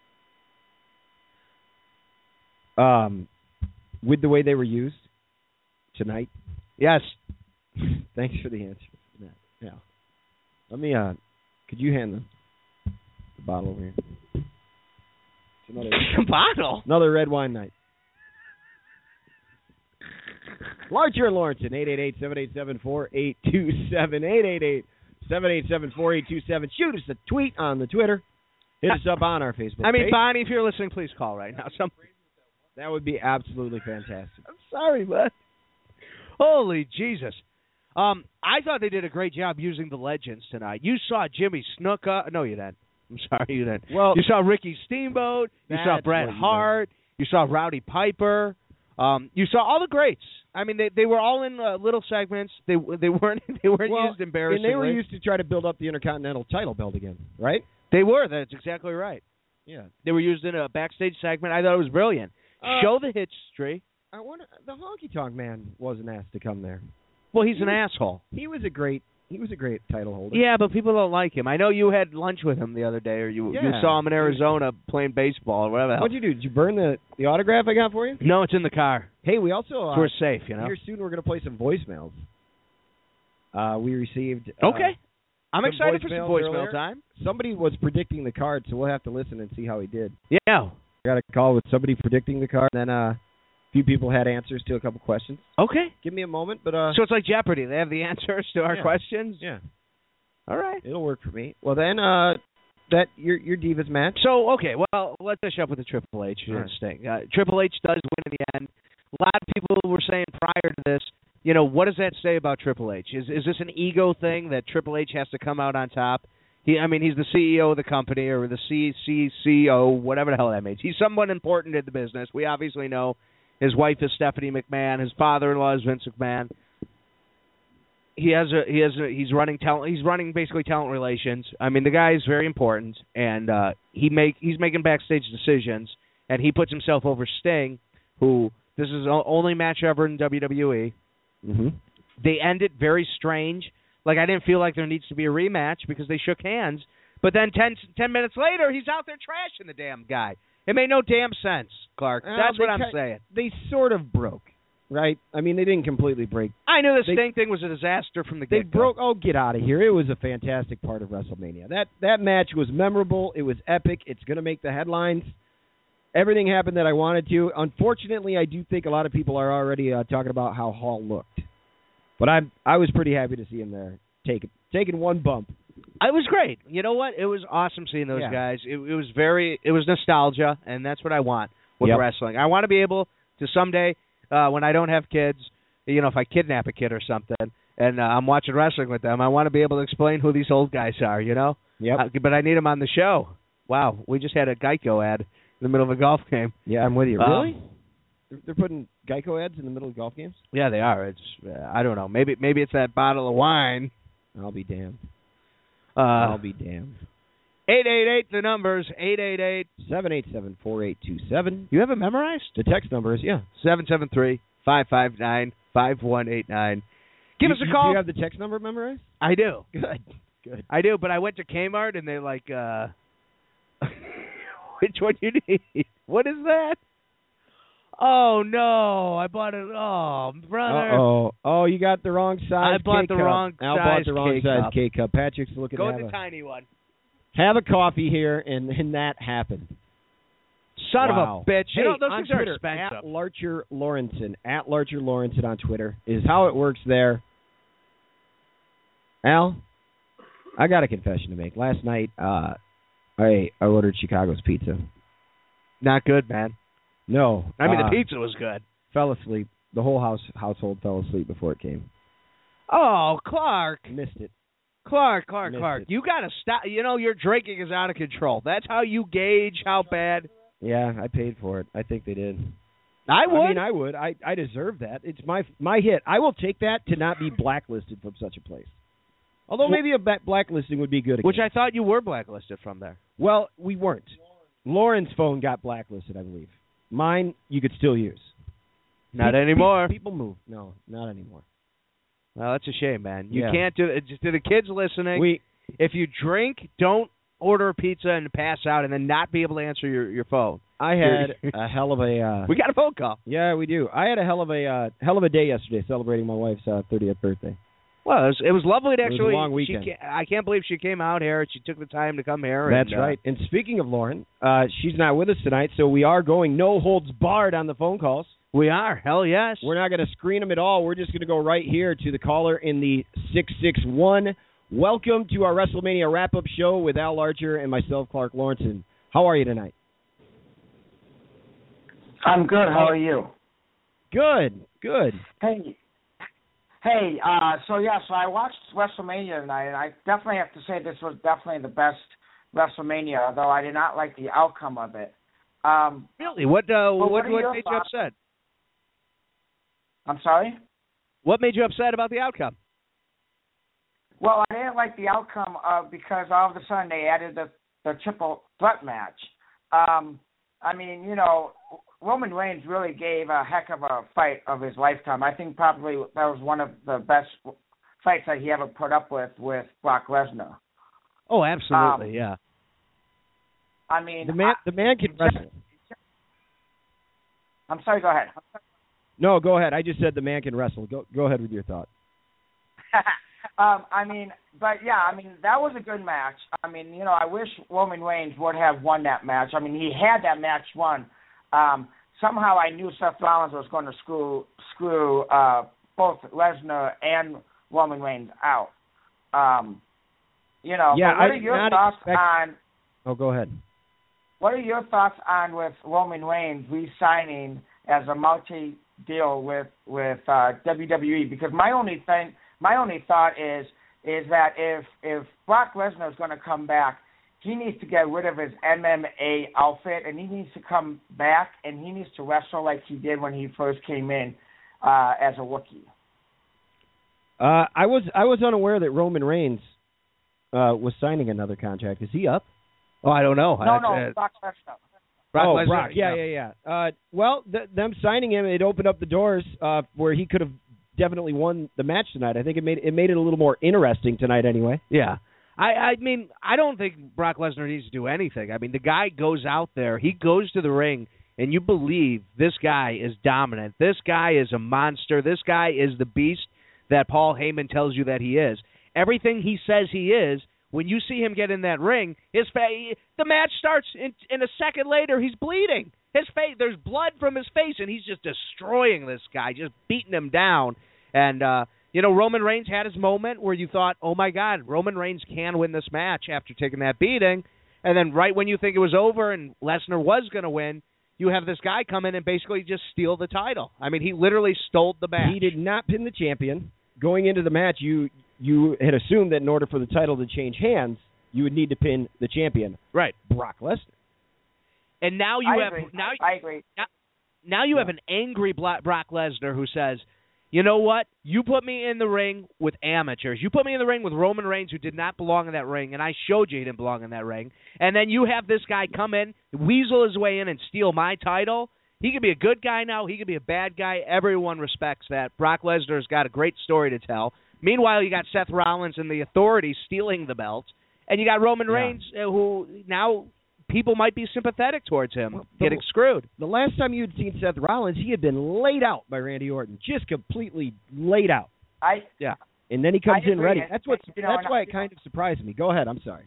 Um with the way they were used tonight? Yes. Thanks for the answer, Matt. Yeah. Let me uh could you hand the, the bottle over here? It's another Bottle. another red wine night. Larcher and Lawrence, eight eight eight, seven eight seven, four eight two seven, eight eight eight, seven eight seven, four eight two seven. Shoot us a tweet on the Twitter. Hit us up on our Facebook I mean, page. Bonnie, if you're listening, please call right now. Some... That would be absolutely fantastic. I'm sorry, bud. Holy Jesus. Um, I thought they did a great job using the legends tonight. You saw Jimmy Snuka. No, you didn't. I'm sorry, you didn't. Well, you saw Ricky Steamboat. You saw That's Bret what you Hart. You saw Rowdy Piper. Um, you saw all the greats. I mean, they they were all in uh, little segments. They they weren't they weren't well, used embarrassingly. and they were used to try to build up the Intercontinental title belt again, right? They were. That's exactly right. Yeah. They were used in a backstage segment. I thought it was brilliant. Uh, Show the history. I wonder. The Honky Tonk Man wasn't asked to come there. Well, he's he an was, asshole. He was a great. He was a great title holder. Yeah, but people don't like him. I know you had lunch with him the other day, or you Yeah. you saw him in Arizona playing baseball or whatever. What'd you do? Did you burn the the autograph I got for you? No, it's in the car. Hey, we also uh, So we're safe, you know. here soon we're gonna play some voicemails. Uh, we received. Uh, Okay. I'm some excited for some voicemails voicemail earlier. time. Somebody was predicting the card, so we'll have to listen and see how he did. Yeah. I got a call with somebody predicting the card, and then uh, a few people had answers to a couple questions. Okay. Give me a moment, but uh, So it's like Jeopardy. They have the answers to our Yeah. questions. yeah, All right. it'll work for me. Well, then uh, that your your Divas match. So okay, well, let's finish up with the Triple H All right. thing. Uh, Triple H does win in the end. A lot of people were saying prior to this, you know, what does that say about Triple H? Is is this an ego thing that Triple H has to come out on top? He, I mean, he's the C E O of the company or the C C C O, whatever the hell that means. He's someone important in the business. We obviously know his wife is Stephanie McMahon. His father-in-law is Vince McMahon. He has a he has a, he's running talent. He's running basically talent relations. I mean, the guy is very important, and uh, he make he's making backstage decisions, and he puts himself over Sting, who this is the only match ever in W W E. Mm-hmm. They end it very strange. Like, I didn't feel like there needs to be a rematch because they shook hands. But then ten, ten minutes later, he's out there trashing the damn guy. It made no damn sense, Clark. Well, That's they what I'm ki- saying. They sort of broke, right? I mean, they didn't completely break. I knew the They- Sting thing was a disaster from the They get-go. broke. Oh, get out of here! It was a fantastic part of WrestleMania. That that match was memorable. It was epic. It's going to make the headlines. Everything happened that I wanted to. Unfortunately, I do think a lot of people are already uh, talking about how Hall looked. But I I was pretty happy to see him there, taking taking one bump. It was great. You know what? It was awesome seeing those Yeah. guys. It, it was very. It was nostalgia, and that's what I want with Yep. wrestling. I want to be able to someday, uh, when I don't have kids, you know, if I kidnap a kid or something, and uh, I'm watching wrestling with them, I want to be able to explain who these old guys are. You know. Yep. Uh, but I need them on the show. Wow, we just had a Geico ad in the middle of a golf game. Yeah, I'm with you. Um, Really? They're- They're putting Geico ads in the middle of golf games? Yeah, they are. It's uh, I don't know. Maybe maybe it's that bottle of wine. I'll be damned. Uh, I'll be damned. eight eight eight. The numbers eight eight eight. seven eight seven, four eight two seven. You have it memorized? The text number is, yeah. Seven seven three five five nine five one eight nine. Give You- us a you- call. Do you have the text number memorized? I do. Good. Good. I do, but I went to Kmart and they like, uh, which one you need? What is that? Oh no! I bought it. Oh, brother. Uh-oh. Oh, you got the wrong size I bought the K-cup. wrong Al size bought the wrong K-cup. size K-cup. Patrick's looking Go to with have the a, tiny one. have a coffee here, and, and that happened. Son Wow. of a bitch! Hey, you know those on things are Twitter, expensive. At Larcher Lawrenson, at Larcher Lawrenson on Twitter is how it works there. Al, I got a confession to make. Last night, uh, I I ordered Chicago's pizza. Not good, man. No, I mean, uh, the pizza was good. fell asleep. The whole house household fell asleep before it came. Oh, Clark. Missed it. Clark, Clark, Missed Clark. it. You got to stop. You know, your drinking is out of control. That's how you gauge how bad. Yeah, I paid for it. I think they did. I would. I mean, I would. I I deserve that. It's my my hit. I will take that to not be blacklisted from such a place. Although maybe a ba- blacklisting would be good again. Which I thought you were blacklisted from there. Well, we weren't. Lauren's phone got blacklisted, I believe. Mine, you could still use. Not Pe- anymore. pe- People move. No, not anymore. Well, that's a shame, man. You Yeah. can't do it. Just to the kids listening, We if you drink, don't order a pizza and pass out and then not be able to answer your, your phone. I had a hell of a. Uh, We got a phone call. yeah, we do. I had a hell of a uh, hell of a day yesterday celebrating my wife's uh, thirtieth birthday. Well, it was, it was lovely to It was a actually. long she weekend. ca- I can't believe she came out here. She took the time to come here. That's and, uh, right. And speaking of Lauren, uh, she's not with us tonight, so we are going no holds barred on the phone calls. We are. Hell yes. We're not going to screen them at all. We're just going to go right here to the caller in the six six one, Welcome to our WrestleMania wrap-up show with Al Larcher and myself, Clark Lawrenson. How are you tonight? I'm good. How are you? Good, good. Hey, hey. Uh, so yeah, so I watched WrestleMania tonight, and I definitely have to say this was definitely the best WrestleMania, although I did not like the outcome of it. Um, really? What? Uh, what? What, What made thoughts? you upset? I'm sorry. What made you upset about the outcome? Well, I didn't like the outcome uh, because all of a sudden they added the the triple threat match. Um, I mean, you know, Roman Reigns really gave a heck of a fight of his lifetime. I think probably that was one of the best fights that he ever put up with with Brock Lesnar. Oh, absolutely, um, yeah. I mean, The man, the man can wrestle. I'm sorry. Go ahead. No, go ahead. I just said the man can wrestle. Go, go ahead with your thought. um, I mean, but yeah, I mean that was a good match. I mean, you know, I wish Roman Reigns would have won that match. I mean, he had that match won. Um, somehow, I knew Seth Rollins was going to screw screw uh, both Lesnar and Roman Reigns out. Um, you know, Yeah, but what I are your did not thoughts expect- on? Oh, go ahead. What are your thoughts on with Roman Reigns re-signing as a multi-deal with with uh, W W E? Because my only thing, my only thought is is that if if Brock Lesnar is going to come back, he needs to get rid of his M M A outfit, and he needs to come back and he needs to wrestle like he did when he first came in uh, as a rookie. Uh, I was I was unaware that Roman Reigns uh, was signing another contract. Is he up? Oh, I don't know. No, I, no, uh, Brock Lesnar. Brock oh, Lesnar, Brock. Yeah, yeah, yeah. Uh, well, th- them signing him, it opened up the doors uh, where he could have definitely won the match tonight. I think it made it made it a little more interesting tonight, anyway. Yeah. I, I mean, I don't think Brock Lesnar needs to do anything. I mean, the guy goes out there, he goes to the ring, and you believe this guy is dominant. This guy is a monster. This guy is the beast that Paul Heyman tells you that he is. Everything he says he is, when you see him get in that ring, his fa- the match starts, in, in a second later, he's bleeding. His face, there's blood from his face, and he's just destroying this guy, just beating him down. And, uh, you know, Roman Reigns had his moment where you thought, oh, my God, Roman Reigns can win this match after taking that beating. And then right when you think it was over and Lesnar was going to win, you have this guy come in and basically just steal the title. I mean, he literally stole the match. He did not pin the champion. Going into the match, you you had assumed that in order for the title to change hands, you would need to pin the champion, right? Brock Lesnar. And now you I have agree. now I agree. Now, now you Yeah. have an angry Brock Lesnar who says, you know what? You put me in the ring with amateurs. You put me in the ring with Roman Reigns, who did not belong in that ring, and I showed you he didn't belong in that ring. And then you have this guy come in, weasel his way in, and steal my title. He could be a good guy now. He could be a bad guy. Everyone respects that. Brock Lesnar's got a great story to tell. Meanwhile, you got Seth Rollins and the Authority stealing the belt. And you got Roman Yeah. Reigns, uh, who now people might be sympathetic towards him, Well, getting the- screwed. The last time you'd seen Seth Rollins, he had been laid out by Randy Orton, just completely laid out. I Yeah. And then he comes I in agree. ready. That's what. You know, That's and why I- it kind of surprised me. Go ahead. I'm sorry.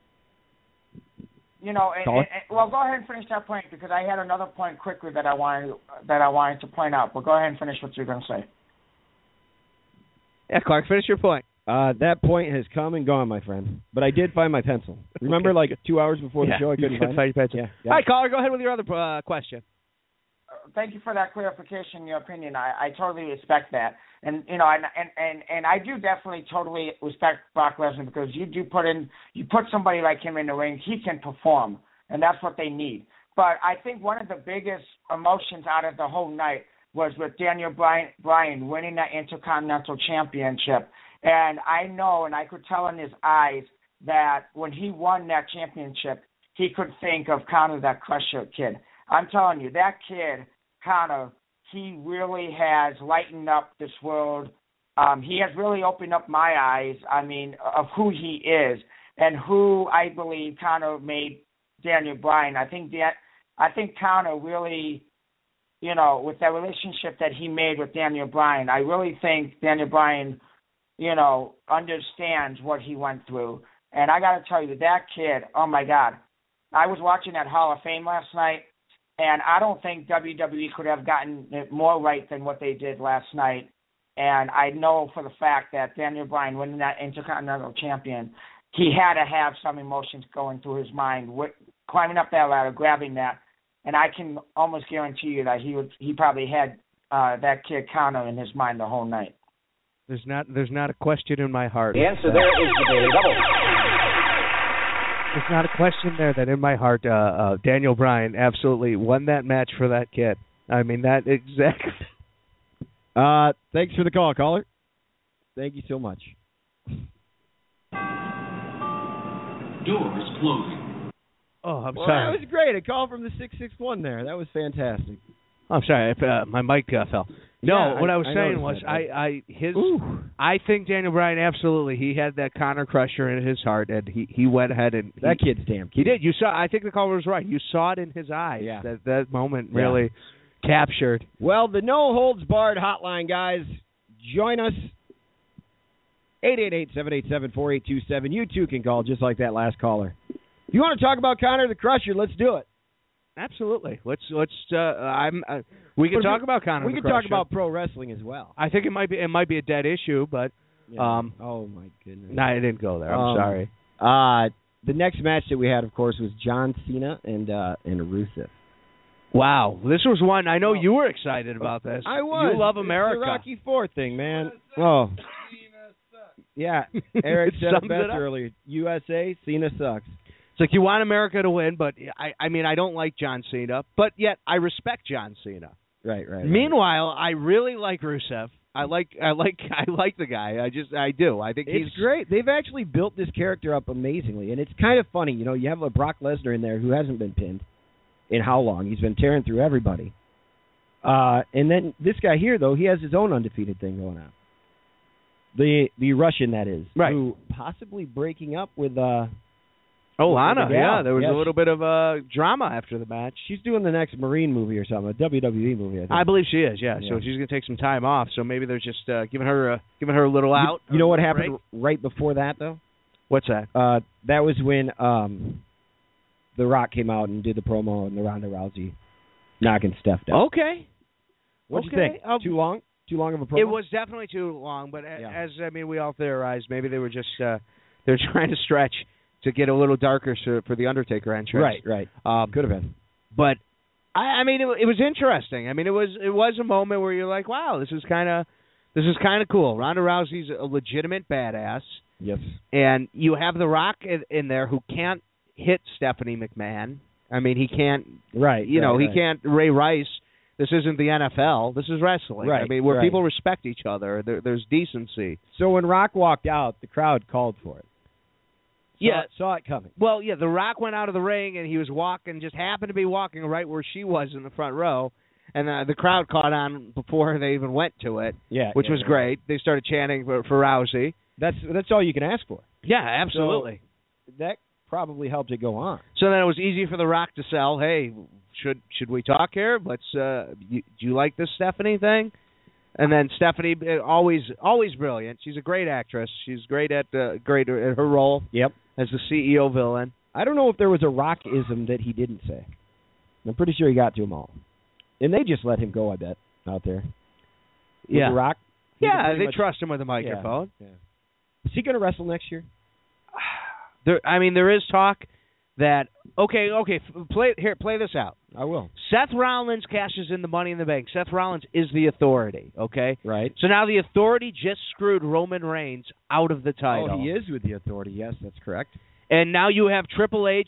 You know, and, Caller? and, and, well, go ahead and finish that point because I had another point quickly that I wanted that I wanted to point out. But go ahead and finish what you're going to say. Yeah, Clark, finish your point. Uh, that point has come and gone, my friend. But I did find my pencil. Remember, Okay, like good. two hours before the Yeah, show, I you couldn't couldn't find it. find your pencil. Yeah, yeah. All right, caller, go ahead with your other uh, question. Uh, Thank you for that clarification, your opinion. I, I totally respect that, and you know, and, and and and I do definitely totally respect Brock Lesnar because you do put in you put somebody like him in the ring, he can perform, and that's what they need. But I think one of the biggest emotions out of the whole night was with Daniel Bryan, Bryan winning that Intercontinental Championship. And I know, and I could tell in his eyes, that when he won that championship, he could think of Conor that Crusher kid. I'm telling you, that kid, Conor, he really has lightened up this world. Um, he has really opened up my eyes, I mean, of who he is and who I believe Conor made Daniel Bryan. I think that I think Conor really, you know, with that relationship that he made with Daniel Bryan, I really think Daniel Bryan, you know, understands what he went through. And I got to tell you, that kid, oh, my God. I was watching that Hall of Fame last night, and I don't think W W E could have gotten it more right than what they did last night. And I know for the fact that Daniel Bryan, winning that Intercontinental Champion, he had to have some emotions going through his mind, with, climbing up that ladder, grabbing that. And I can almost guarantee you that he would, he probably had uh, that kid Connor in his mind the whole night. There's not there's not a question in my heart. The answer there is the Daily Double. There's not a question there that in my heart, uh, uh, Daniel Bryan absolutely won that match for that kid. I mean, that exactly. Uh, thanks for the call, caller. Thank you so much. Doors closing. Oh, I'm well, sorry. That was great. A call from the six six one there. That was fantastic. I'm sorry. If, uh, my mic uh, fell. No, Yeah, what I, I- was I saying noticed was that. I, I his Ooh. I think Daniel Bryan absolutely he had that Connor Crusher in his heart and he, he went ahead and That he, kid's damn he cute. did. You saw. I think the caller was right. You saw it in his eyes. Yeah. That that moment Yeah. really captured. Well, the No Holds Barred hotline, guys. Join us. eight eight eight, seven eight seven, four eight two seven. You too can call just like that last caller. If you want to talk about Connor the Crusher, let's do it. Absolutely. Let's let's. Uh, I'm. Uh, we can But talk we- about Connor. We the can talk Crusher. about pro wrestling as well. I think it might be it might be a dead issue, but Yeah. um. oh, my goodness. No, I didn't go there. I'm Um, sorry. Uh, the next match that we had, of course, was John Cena and uh, and Rusev. Wow, this was one. I know you were excited about this. I was. You love It's America. the Rocky Four thing, man. Oh. Yeah, Eric It said it sums best it up. earlier. U S A, Cena sucks. It's like you want America to win, but I, I mean, I don't like John Cena, but yet I respect John Cena. Right, right. right. Meanwhile, I really like Rusev. I like, I like, I like the guy. I just, I do. I think It's he's great. They've actually built this character up amazingly, and it's kind of funny. You know, you have a Brock Lesnar in there who hasn't been pinned in how long? He's been tearing through everybody. Uh, and then this guy here, though, he has his own undefeated thing going on. The the Russian, that is, Right. who possibly breaking up with. Uh, Oh, with Lana, the gal. yeah. There was Yeah, a little bit of uh, drama after the match. she's doing the next Marine movie or something, a W W E movie. I think. I believe she is, yeah. Yeah. So she's gonna take some time off. So maybe they're just uh, giving her a giving her a little You- out. You, know what a happened break. right before that, though? What's that? Uh, that was when um, The Rock came out and did the promo and the Ronda Rousey knocking Steph down. Okay. What'd you okay. think? Um, Too long? Too long of a promo? It was definitely too long, but a- Yeah. as I mean, we all theorized maybe they were just uh, they're trying to stretch to get a little darker so, for the Undertaker entrance. Right, right. Um, Could have been. but I, I mean, it, it was interesting. I mean, it was it was a moment where you're like, wow, this is kind of this is kind of cool. Ronda Rousey's a legitimate badass, Yes. and you have The Rock in, in there who can't hit Stephanie McMahon. I mean, he can't. Right. You know, right, he right. can't. Ray Rice. This isn't the N F L. This is wrestling. Right, I mean, where right. people respect each other. There, there's decency. So when Rock walked out, the crowd called for it. Saw Yeah. it, saw it coming. Well, yeah, The Rock went out of the ring, and he was walking, just happened to be walking right where she was in the front row, and uh, the crowd caught on before they even went to it, Yeah. which yeah, was yeah. great. They started chanting for, for Rousey. That's that's all you can ask for. Yeah, absolutely. That probably helped it go on. So then it was easy for The Rock to sell, hey, should should we talk here? Let's. Uh, you, do you like this Stephanie thing? And then Stephanie, uh, always always brilliant. She's a great actress. She's great at uh, great at her role Yep. as the C E O villain. I don't know if there was a Rockism that he didn't say. I'm pretty sure he got to them all. And they just let him go, I bet, out there. With Yeah. The Rock. he Yeah, pretty they much- trust him with a microphone. Yeah. Is he going to wrestle next year? There, I mean, there is talk that okay, okay, f- play here, play this out. I will. Seth Rollins cashes in the Money in the Bank. Seth Rollins is the Authority. Okay, Right. so now the Authority just screwed Roman Reigns out of the title. Oh, he is with the Authority. Yes, that's correct. And now you have Triple H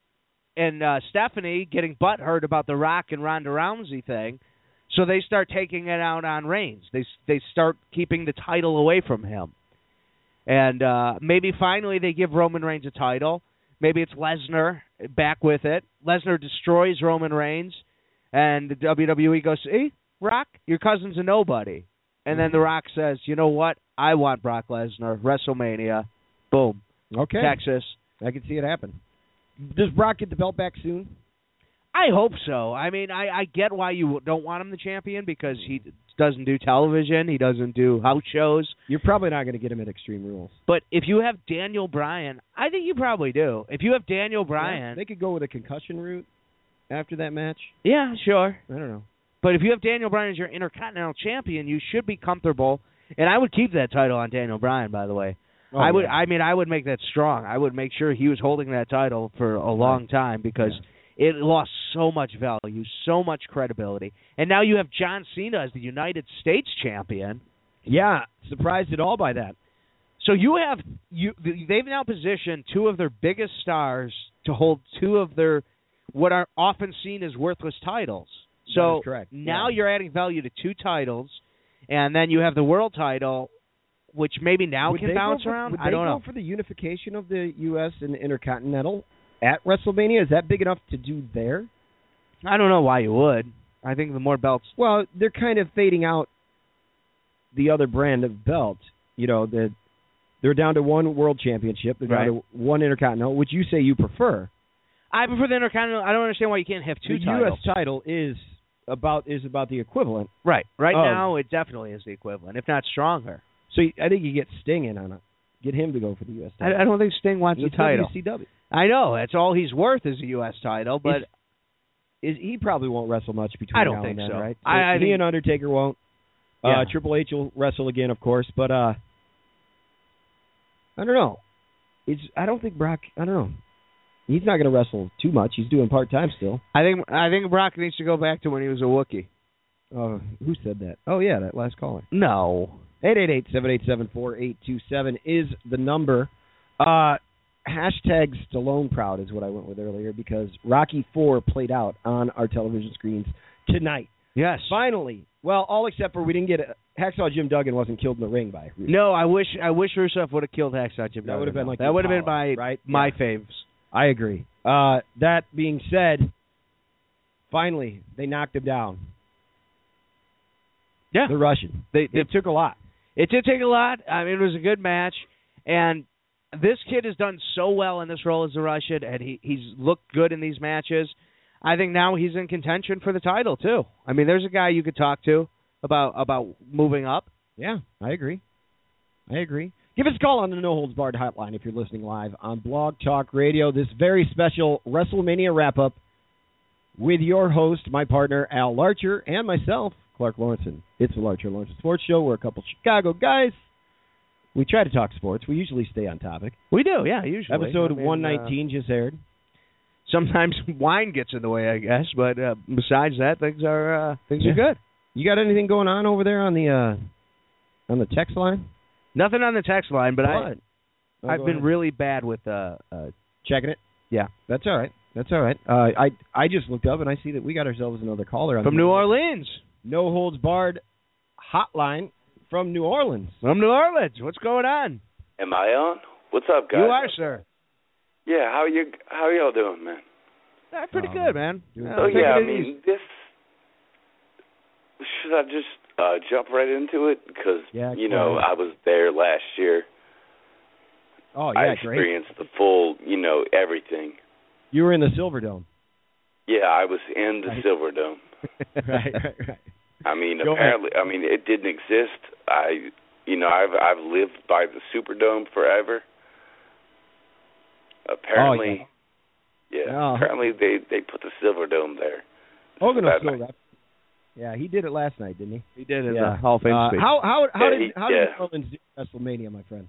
and uh, Stephanie getting butthurt about the Rock and Ronda Rousey thing, so they start taking it out on Reigns. They they start keeping the title away from him, and uh, maybe finally they give Roman Reigns a title. Maybe it's Lesnar back with it. Lesnar destroys Roman Reigns, and the W W E goes, "Hey, Rock, your cousin's a nobody." And then The Rock says, "You know what? I want Brock Lesnar. WrestleMania, boom, Okay. Texas." I can see it happen. Does Brock get the belt back soon? I hope so. I mean, I, I get why you don't want him the champion because he doesn't do television. He doesn't do house shows. You're probably not going to get him at Extreme Rules. But if you have Daniel Bryan, I think you probably do. If you have Daniel Bryan, They could go with a concussion route after that match. yeah, sure. I don't know. But if you have Daniel Bryan as your Intercontinental Champion, you should be comfortable And I would keep that title on Daniel Bryan, by the way. Oh, I would. yeah. I mean, I would make that strong. I would make sure he was holding that title for a long time because yeah. it lost so much value, so much credibility. And now you have John Cena as the United States champion. Yeah, surprised at all by that. So you have you. They've now positioned two of their biggest stars to hold two of their what are often seen as worthless titles. So correct. now yeah. you're adding value to two titles, and then you have the world title, which maybe now would can bounce for, around. Would I don't they know. go for the unification of the U S and the Intercontinental at WrestleMania? Is that big enough to do there? I don't know why you would. I think the more belts. Well, they're kind of fading out the other brand of belt. You know, the, they're down to one world championship. They're right. down to one Intercontinental, which you say you prefer. I prefer the Intercontinental. I don't understand why you can't have two the titles. The U S title is about is about the equivalent. Right. Right of, now, it definitely is the equivalent, if not stronger. So I think you get Sting in on it. Get him to go for the U S title. I, I don't think Sting wants the the title. W C W. I know. That's all he's worth is a U S title, but is, is he probably won't wrestle much between I don't now think and then, so. right? I, I he think, and Undertaker won't. Yeah. Uh, Triple H will wrestle again, of course, but uh, I don't know. It's I don't think Brock. I don't know. He's not going to wrestle too much. He's doing part time still. I think I think Brock needs to go back to when he was a Wookiee. Uh, who said that? Oh yeah, that last caller. No. eight eight eight, seven eight seven, four eight two seven is the number. Uh, hashtag Stallone Proud is what I went with earlier because Rocky four played out on our television screens tonight. Yes. Finally. Well, all except for we didn't get a, Hacksaw Jim Duggan wasn't killed in the ring by Rusev. No, I wish I wish Rusev would have killed Hacksaw Jim Duggan. That would have been like that would have been Apollo, my right? my yeah. faves. I agree. Uh, that being said, finally they knocked him down. Yeah, the Russian. They, they it took a lot. It did take a lot. I mean, it was a good match, and this kid has done so well in this role as the Russian, and he he's looked good in these matches. I think now he's in contention for the title too. I mean, there's a guy you could talk to about about moving up. Yeah, I agree. I agree. Give us a call on the No Holds Barred hotline if you're listening live on Blog Talk Radio. This very special WrestleMania wrap-up with your host, my partner, Al Larcher, and myself, Clark Lawrenson. It's the Larcher Lawrenson Sports Show. We're a couple Chicago guys. We try to talk sports. We usually stay on topic. We do, yeah, usually. Episode I mean, one nineteen uh, just aired. Sometimes wine gets in the way, I guess, but uh, besides that, things are uh, things yeah. are good. You got anything going on over there on the uh, on the text line? Nothing on the text line, but I, oh, I've been ahead. really bad with uh, uh, checking it. Yeah, that's all right. That's all right. Uh, I I just looked up and I see that we got ourselves another caller on from New Orleans. No Holds Barred hotline from New Orleans. From New Orleans. What's going on? Am I on? What's up, guys? You are, sir. Yeah. How you How y'all doing, man? Uh, pretty oh, good, man. man. Oh uh, yeah. I it mean, this. Should I just uh, jump right into it? Because yeah, you know ahead. I was there last year. Oh yeah, I great. experienced the full, you know, everything. You were in the Silverdome. Yeah, I was in the right. Silverdome. right, right, right. I mean, Go apparently, ahead. I mean, it didn't exist. I, you know, I've I've lived by the Superdome forever. Apparently, oh, yeah. yeah. Oh. Apparently, they they put the Silverdome there. Hogan That will still night. rep. Yeah, he did it last night, didn't he? He did in yeah. the Hall of Fame uh, speech. How how how Yeah, did he- how yeah. did New Orleans do WrestleMania, my friend?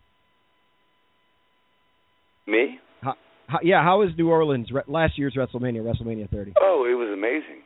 Me? How, how, yeah, how was New Orleans re- last year's WrestleMania, WrestleMania thirty? Oh, it was amazing.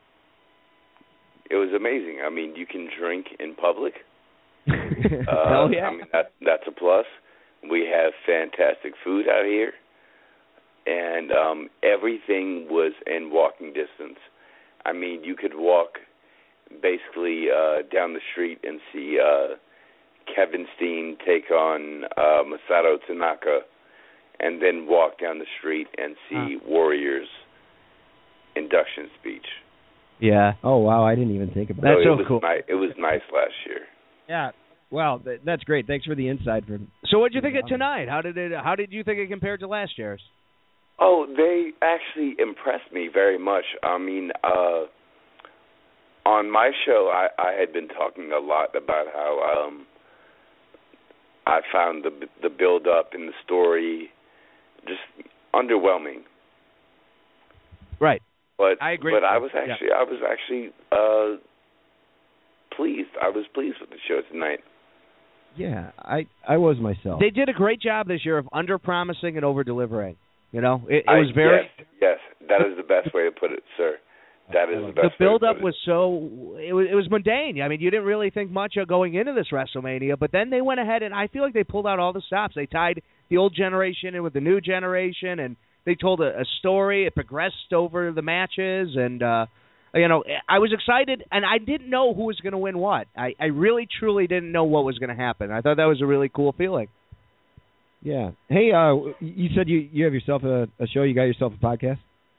It was amazing. I mean, you can drink in public. Uh, Hell yeah! I mean, that, that's a plus. We have fantastic food out here, and um, everything was in walking distance. I mean, you could walk basically uh, down the street and see uh, Kevin Steen take on uh, Masato Tanaka, and then walk down the street and see Huh. Warriors' induction speech. Yeah. Oh wow, I didn't even think about That's that. so so it was cool. Ni- it was nice last year. Yeah. Well, th- that's great. Thanks for the insight. For So, what did you think of tonight? How did it? How did you think it compared to last year's? Oh, they actually impressed me very much. I mean, uh, on my show, I, I had been talking a lot about how um, I found the the build up in the story just underwhelming. Right. But I agree. But I was actually I was actually uh, pleased. I was pleased with the show tonight. Yeah, I I was myself. They did a great job this year of under promising and over delivering. You know, it, it I, was very. Yes, yes, that is the best way to put it, sir. That is the best. The build way to up put it. was so it was it was mundane. I mean, you didn't really think much of going into this WrestleMania, but then they went ahead and I feel like they pulled out all the stops. They tied the old generation in with the new generation, and they told a, a story. It progressed over the matches, and uh, you know, I was excited, and I didn't know who was going to win what. I, I really, truly didn't know what was going to happen. I thought that was a really cool feeling. Yeah. Hey, uh, you said you you have yourself a, a show. You got yourself a podcast.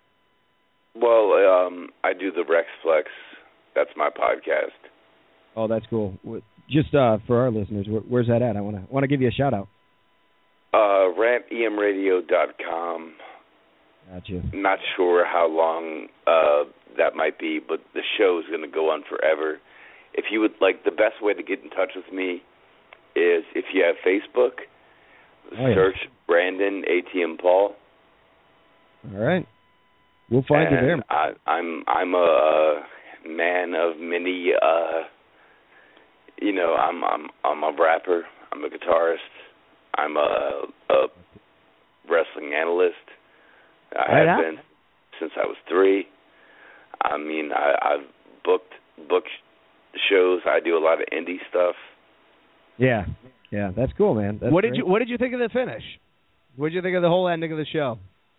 Well, um, I do the Rexflex. That's my podcast. Oh, that's cool. Just uh, for our listeners, where, where's that at? I want to want to give you a shout out. Uh, rant e m radio dot com. Gotcha. Not sure how long uh, that might be, but the show is going to go on forever. If you would like, the best way to get in touch with me is if you have Facebook, oh, yeah. search Brandon A T M Paul. All right. We'll find and you there. I, I'm I'm a man of many. Uh, you know, I'm I'm I'm a rapper. I'm a guitarist. I'm a, a wrestling analyst. I right have on. been since I was three. I mean, I, I've booked booked shows. I do a lot of indie stuff. Yeah, yeah, that's cool, man. That's what did great. you What did you think of the finish? What did you think of the whole ending of the show?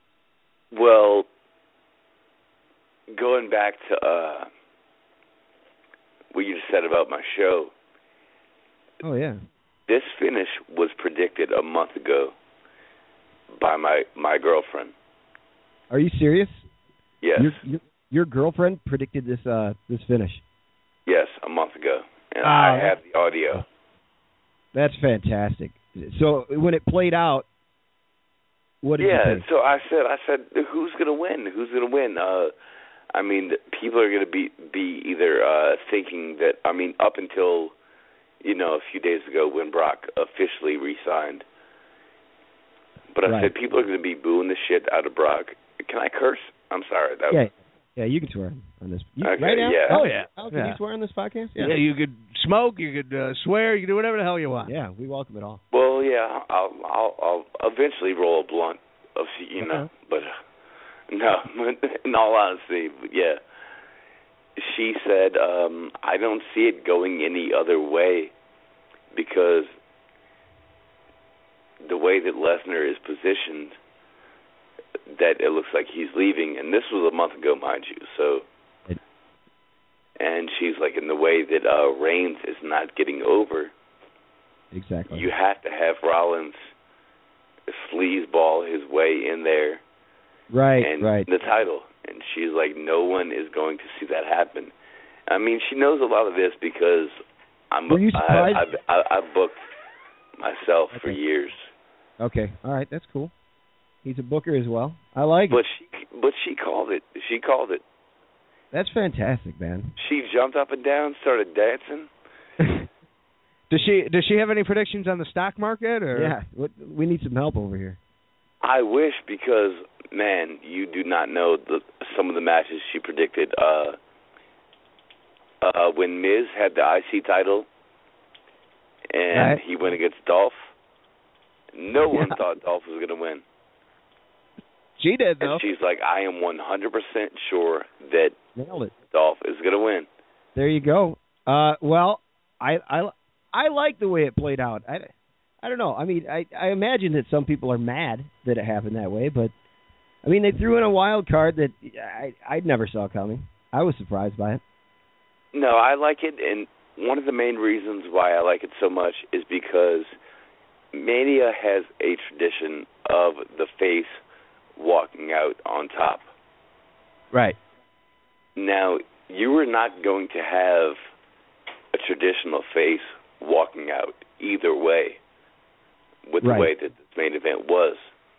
Well, going back to uh, what you just said about my show. Oh yeah. This finish was predicted a month ago by my, my girlfriend. Are you serious? Yes. Your, your, your girlfriend predicted this uh this finish. Yes, a month ago, and Oh, I have the audio. That's fantastic. So when it played out, what did Yeah. you think? So I said, I said, who's gonna win? Who's gonna win? Uh, I mean, people are gonna be be either uh, thinking that. I mean, up until you know a few days ago when Brock officially re-signed. But I Right. said people are going to be booing the shit out of Brock. Can I curse? I'm sorry. That Yeah, yeah, you can swear on this. You, Okay, right now? yeah. Oh, yeah. Al, can Yeah. you swear on this podcast? Yeah, you could smoke, you could uh, swear, you could do whatever the hell you want. Yeah, we welcome it all. Well, yeah, I'll I'll, I'll eventually roll a blunt, of you know. Uh-huh. But uh, no, in all honesty, but yeah. She said, um, I don't see it going any other way because the way that Lesnar is positioned, that it looks like he's leaving, and this was a month ago, mind you. So, It, and she's like, in the way that uh, Reigns is not getting over, exactly. you have to have Rollins sleazeball his way in there right, and right. the title. And she's like, no one is going to see that happen. I mean, she knows a lot of this because I'm. Were you I, surprised? I've, I've, I've booked myself Okay. for years. Okay, all right, that's cool. He's a booker as well. I like But it. she, but she called it. She called it. That's fantastic, man. She jumped up and down, started dancing. Does she Does she have any predictions on the stock market? Or? Yeah, what, we need some help over here. I wish because man, you do not know the some of the matches she predicted. Uh, uh, when Miz had the I C title and Right. he went against Dolph, no one Yeah. thought Dolph was going to win. She did, though. And she's like, I am one hundred percent sure that Nailed it. Dolph is going to win. There you go. Uh, well, I, I, I like the way it played out. I, I don't know. I mean, I, I imagine that some people are mad that it happened that way, but I mean, they threw in a wild card that I, I never saw coming. I was surprised by it. No, I like it, and one of the main reasons why I like it so much is because Mania has a tradition of the face walking out on top. Right. Now, you are not going to have a traditional face walking out either way with Right. the way that the main event was.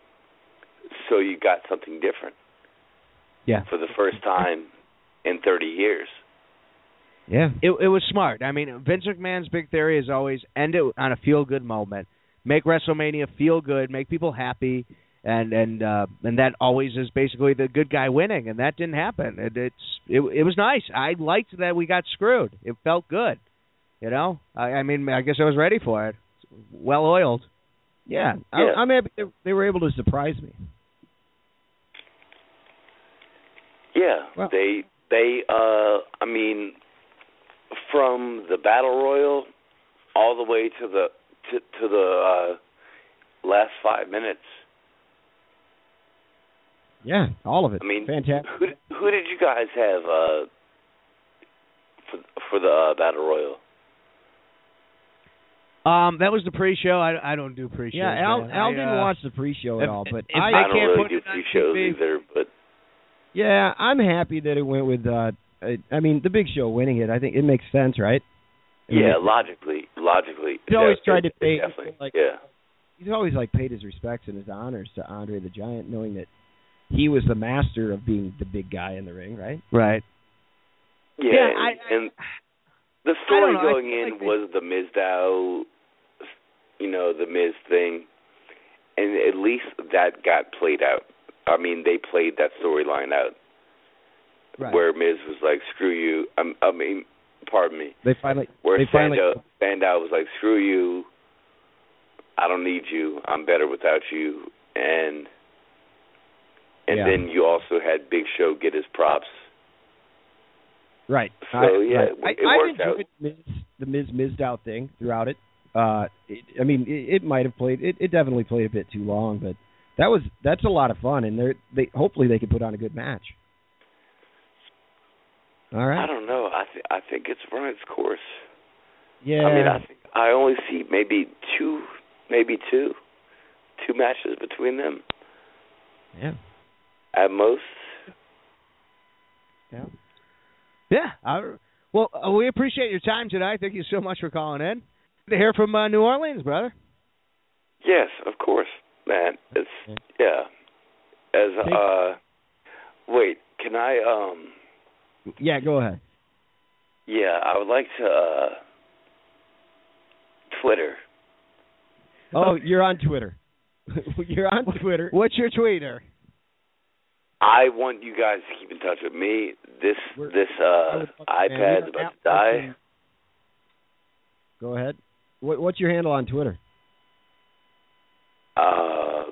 So you got something different Yeah. for the first time in thirty years. Yeah. It, it was smart. I mean, Vince McMahon's big theory is always end it on a feel-good moment. Make WrestleMania feel good, make people happy, and and uh, and that always is basically the good guy winning, and that didn't happen. It, it's it, it was nice. I liked that we got screwed. It felt good. You know, I, I mean, I guess I was ready for it. well oiled. Yeah, Yeah. I, I'm happy they, they were able to surprise me. Yeah, Well- they they uh I mean from the battle royal all the way to the to, to the uh, last five minutes. Yeah, all of it. I mean, fantastic. Who who did you guys have uh for for the uh, battle royal? Um, that was the pre-show. I, I don't do pre-shows. Yeah, Al, man. Al I, didn't uh, watch the pre-show at if- all, but if I, they I don't can't really put do it on pre-shows T V. either, but yeah, I'm happy that it went with. Uh, I, I mean, the Big Show winning it. I think it makes sense, right? I mean, yeah, logically, logically, He's always def- tried to it- pay- definitely, like- yeah. He's always like paid his respects and his honors to Andre the Giant, knowing that he was the master of being the big guy in the ring, right? Right. Yeah, Yeah, and, I- I- and the I story don't know, I going feel in like they- was the Mizdow, you know, the Miz thing, and at least that got played out. I mean, they played that storyline out, Right. where Miz was like, "Screw you." I'm, I mean, pardon me. They finally. Where they finally. Sandow, Sandow was like, "Screw you. I don't need you. I'm better without you." And and Yeah. then you also had Big Show get his props. Right. So, I, yeah, right. it- I, it I worked out. enjoyed Miz, the Miz Mized out thing throughout it. Uh, it, I mean, it, it might have played. It, it definitely played a bit too long, but that was that's a lot of fun, and they they hopefully they can put on a good match. All right. I don't know. I th- I think it's run its course. Yeah. I mean, I think I only see maybe two, maybe two, two matches between them yeah. at most. Yeah. Yeah. I, well, uh, we appreciate your time tonight. Thank you so much for calling in. Good to hear from uh, New Orleans, brother. Yes, of course, man. It's yeah. As uh, wait, can I um? Yeah. Go ahead. Yeah, I would like to uh, Twitter. Oh, you're on Twitter. You're on Twitter. What's your tweeter? I want you guys to keep in touch with me. This We're- this I uh would love- iPad's man, about to you're die. at- Go ahead. What, what's your handle on Twitter? Uh,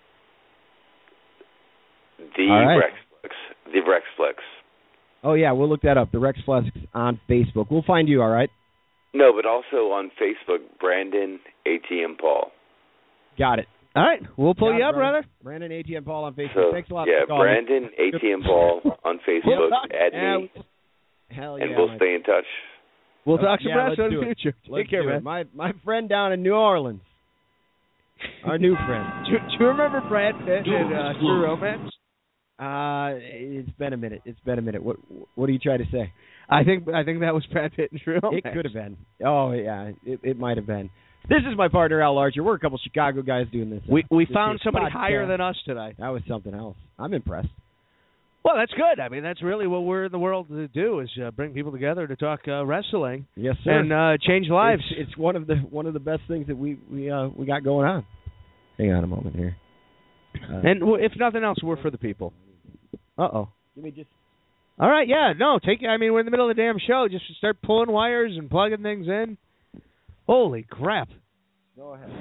the All right. Rexflex. The Rexflex. Oh yeah, we'll look that up. The Rexflex on Facebook. We'll find you. All right. No, but also on Facebook, Brandon A T M Paul. Got it. All right. We'll pull Got you it, up, brother. Brandon A T M Paul on Facebook. So Thanks a lot. yeah, for calling. Brandon A T M Paul on Facebook. Add Yeah, me, hell yeah. and we'll my- stay in touch. We'll Uh, talk some yeah, wrestling let's in do the it. future. Let's Take care, do it. man. My my friend down in New Orleans. Our new friend. Do, do you remember Brad Pitt in uh, True Romance? Uh, it's been a minute. It's been a minute. What What are you trying to say? I think I think that was Brad Pitt in True Romance. It could have been. Oh yeah, it it might have been. This is my partner Al Larcher. We're a couple Chicago guys doing this. We we this found is somebody podcast. higher than us tonight. That was something else. I'm impressed. Well, that's good. I mean, that's really what we're in the world to do is uh, bring people together to talk uh, wrestling Yes, sir. and uh, change lives. It's, it's one of the one of the best things that we we uh, we got going on. Hang on a moment here. Uh, and w- if nothing else, we're for the people. Uh oh. Give me just. All right, yeah, no, take. I mean, we're in the middle of the damn show. Just start pulling wires and plugging things in. Holy crap! Go ahead.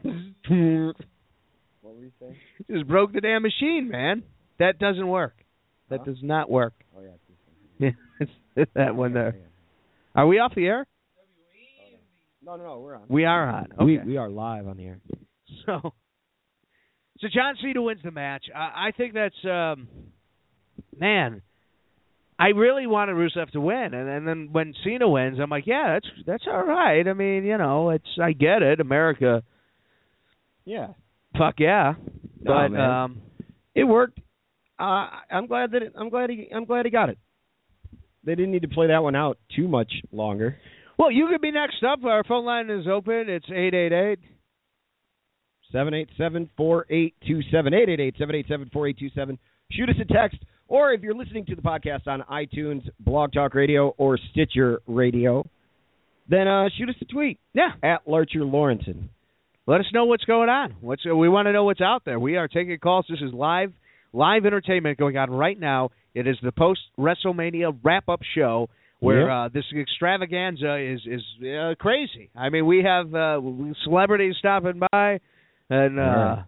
What were you saying? Just broke the damn machine, man. That doesn't work. That Huh? does not work. Oh yeah. It's this one. Yeah, it's, it's that one there. Are we off the air? No, no, no. We're on. We are on. Okay. We we are live on the air. So, so John Cena wins the match. I, I think that's, um, man, I really wanted Rusev to win, and, and then when Cena wins, I'm like, yeah, that's that's all right. I mean, you know, it's I get it, America. Yeah. Fuck yeah, No, but man. um, It worked. Uh, I'm glad that it, I'm glad he I'm glad he got it. They didn't need to play that one out too much longer. well, you could be next up. Our phone line is open. It's eight eight eight. seven eight seven, four eight two seven, eight eight eight, seven eight seven, four eight two seven. Shoot us a text, or if you're listening to the podcast on iTunes, Blog Talk Radio, or Stitcher Radio, then uh, shoot us a tweet. Yeah, At Larcher Lawrenson. let us know what's going on. What's we want to know what's out there. We are taking calls. This is live. Live entertainment going on right now. It is the post-WrestleMania wrap-up show where Yeah. uh, this extravaganza is is uh, crazy. I mean, we have uh, celebrities stopping by, and uh, Right.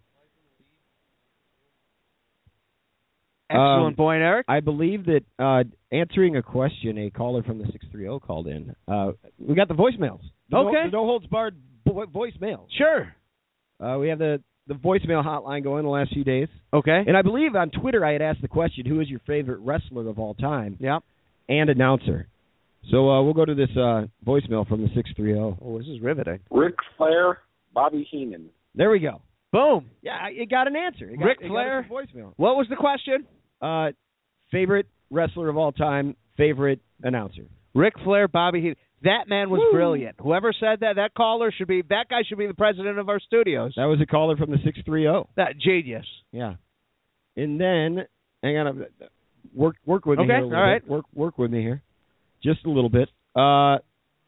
excellent Um, point, Eric. I believe that uh, answering a question, a caller from the six three zero called in. Uh, we got the voicemails. The Okay. No, the no holds barred vo- voicemails. Sure. Uh, we have the, the voicemail hotline going the last few days. Okay. And I believe on Twitter I had asked the question, who is your favorite wrestler of all time Yep. and announcer? So uh, we'll go to this uh, voicemail from the six three zero. Oh, this is riveting. Ric Flair, Bobby Heenan. There we go. Boom. Yeah, it got an answer. It got, Ric it got Flair? us a voicemail. What was the question? Uh, favorite wrestler of all time, favorite announcer. Ric Flair, Bobby Heenan. That man was Woo. brilliant. Whoever said that, that caller should be, that guy should be the president of our studios. That was a caller from the six three zero. That genius. Yeah. And then, hang on, a- work work with me Okay, here a little all right. bit. Work work with me here, just a little bit. Uh,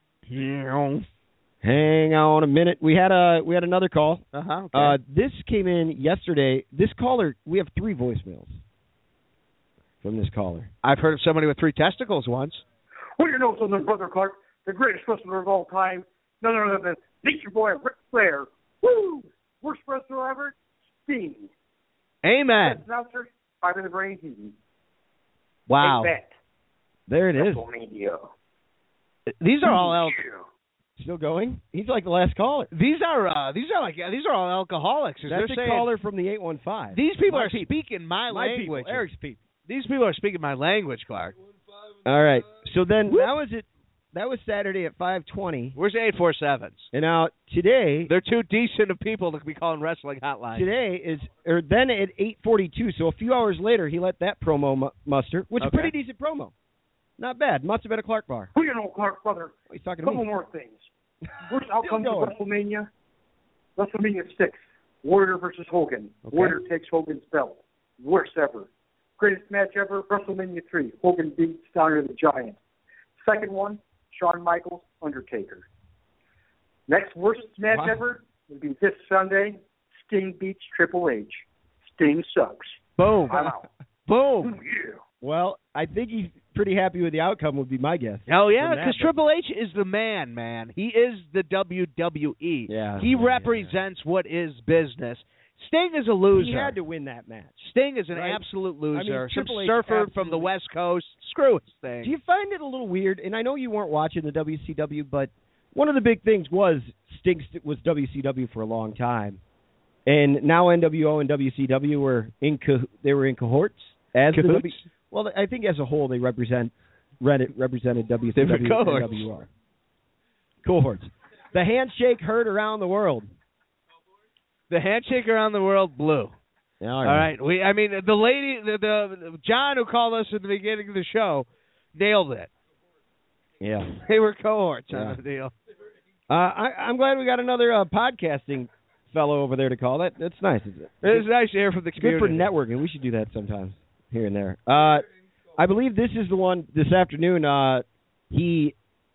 hang on a minute. We had a we had another call. Uh-huh. Okay. Uh, this came in yesterday. This caller, we have three voicemails from this caller. I've heard of somebody with three testicles once. Well, you know something, Brother Clark, the greatest wrestler of all time, none other than Nature Boy Ric Flair. Woo! Worst wrestler ever, Sting. Amen. Best announcer, Bobby the Brain Heenan. Wow. Take that. There it is. WrestleMania. These are all al- Still going? He's like the last caller. these are uh, these are like these are all alcoholics. As That's they're a saying, caller from the eight one five. These people My are people. speaking my, My language. people, Eric's people. These people are speaking my language, Clark. All right. So then that was it. That was Saturday at five twenty. Where's the eight four sevens? And now today, They're too decent of people to be calling wrestling hotline. today is or then at eight forty-two. So a few hours later, he let that promo mu- muster, which is Okay. a pretty decent promo. Not bad. Must have been a Clark bar. Well, you know, Clark, brother, Oh, he's talking a to couple me. more things. Worst outcomes of going. WrestleMania. WrestleMania six. Warrior versus Hogan. Okay. Warrior takes Hogan's belt. Worst ever. Greatest match ever, WrestleMania three. Hogan beats Steiner the Giant. Second one, Shawn Michaels, Undertaker. Next worst match Wow. ever would be this Sunday. Sting beats Triple H. Sting sucks. Boom. I'm out. Boom. Yeah. Well, I think he's pretty happy with the outcome. Would be my guess. Oh yeah, From that, because but- Triple H is the man, man. He is the W W E. Yeah. He yeah, represents what is business. Sting is a loser. He had to win that match. Sting is an Right? absolute loser. I mean, Some Triple H surfer from the absolutely- West Coast. Screw it, Sting. Do you find it a little weird? And I know you weren't watching the W C W, but one of the big things was Sting st- was W C W for a long time, and now N W O and W C W were in co- they were in cohorts as the Cahoots? W. Well, I think as a whole they represent read- represented W C W They were and cohorts. W R. Cohorts. The handshake heard around the world. The handshake around the world blew. Yeah, All right. We. I mean, the lady, the, the John who called us at the beginning of the show, nailed it. Yeah. They were cohorts Yeah. on the deal. Uh, I, I'm glad we got another uh, podcasting fellow over there to call. That that's nice. It's, It was nice to hear from the It's good community. for networking. We should do that sometimes here and there. Uh, I believe this is the one this afternoon. Uh, he.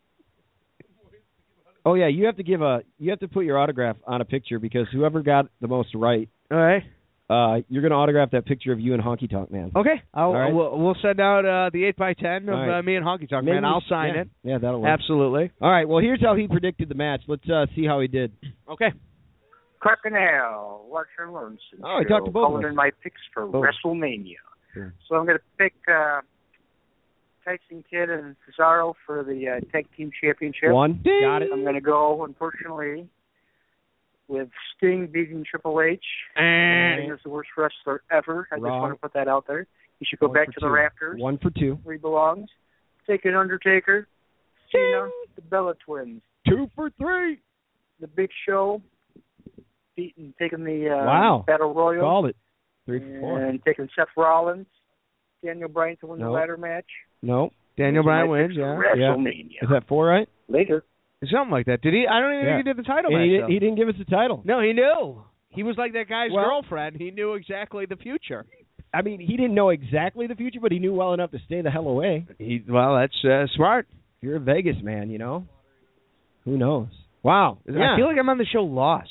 Oh yeah, you have to give a you have to put your autograph on a picture because whoever got the most right, All right. uh, you're going to autograph that picture of you and Honky Tonk Man. Okay. I'll, All right. we'll, we'll send out uh, the eight by ten of All right. uh, me and Honky Tonk Maybe Man. we- I'll sign yeah, it. Yeah, that'll work. Absolutely. All right. Well, here's how he predicted the match. Let's uh, see how he did. Okay. Carcanale, watch and learn. Oh, I talked to both of Calling us. in my picks for Both. WrestleMania. Sure. So I'm going to pick uh, Tyson Kidd and Cesaro for the uh, Tag Team Championship. One. Got it. I'm going to go, unfortunately, with Sting beating Triple H. Sting is the worst wrestler ever. I just Wrong. want to put that out there. He should go One back for to two. the Raptors, One for two. where he belongs. Taking Undertaker, Cena, the Bella Twins, Two for three. the Big Show, beating, taking the uh, Wow. Battle Royal. Called it. Three for four. And taking Seth Rollins, Daniel Bryan to win No. the ladder match. No. Daniel Those are Bryan my wins, picks yeah. for Yeah. WrestleMania. Is that four right? Later. Something like that. Did he? I don't even Yeah. think he did the title And match. he, though. he didn't give us the title. No, he knew. He was like that guy's Well- girlfriend. He knew exactly the future. I mean, he didn't know exactly the future, but he knew well enough to stay the hell away. He well, that's uh, smart. If you're a Vegas man, you know. Who knows? Wow. Yeah. I feel like I'm on the show Lost.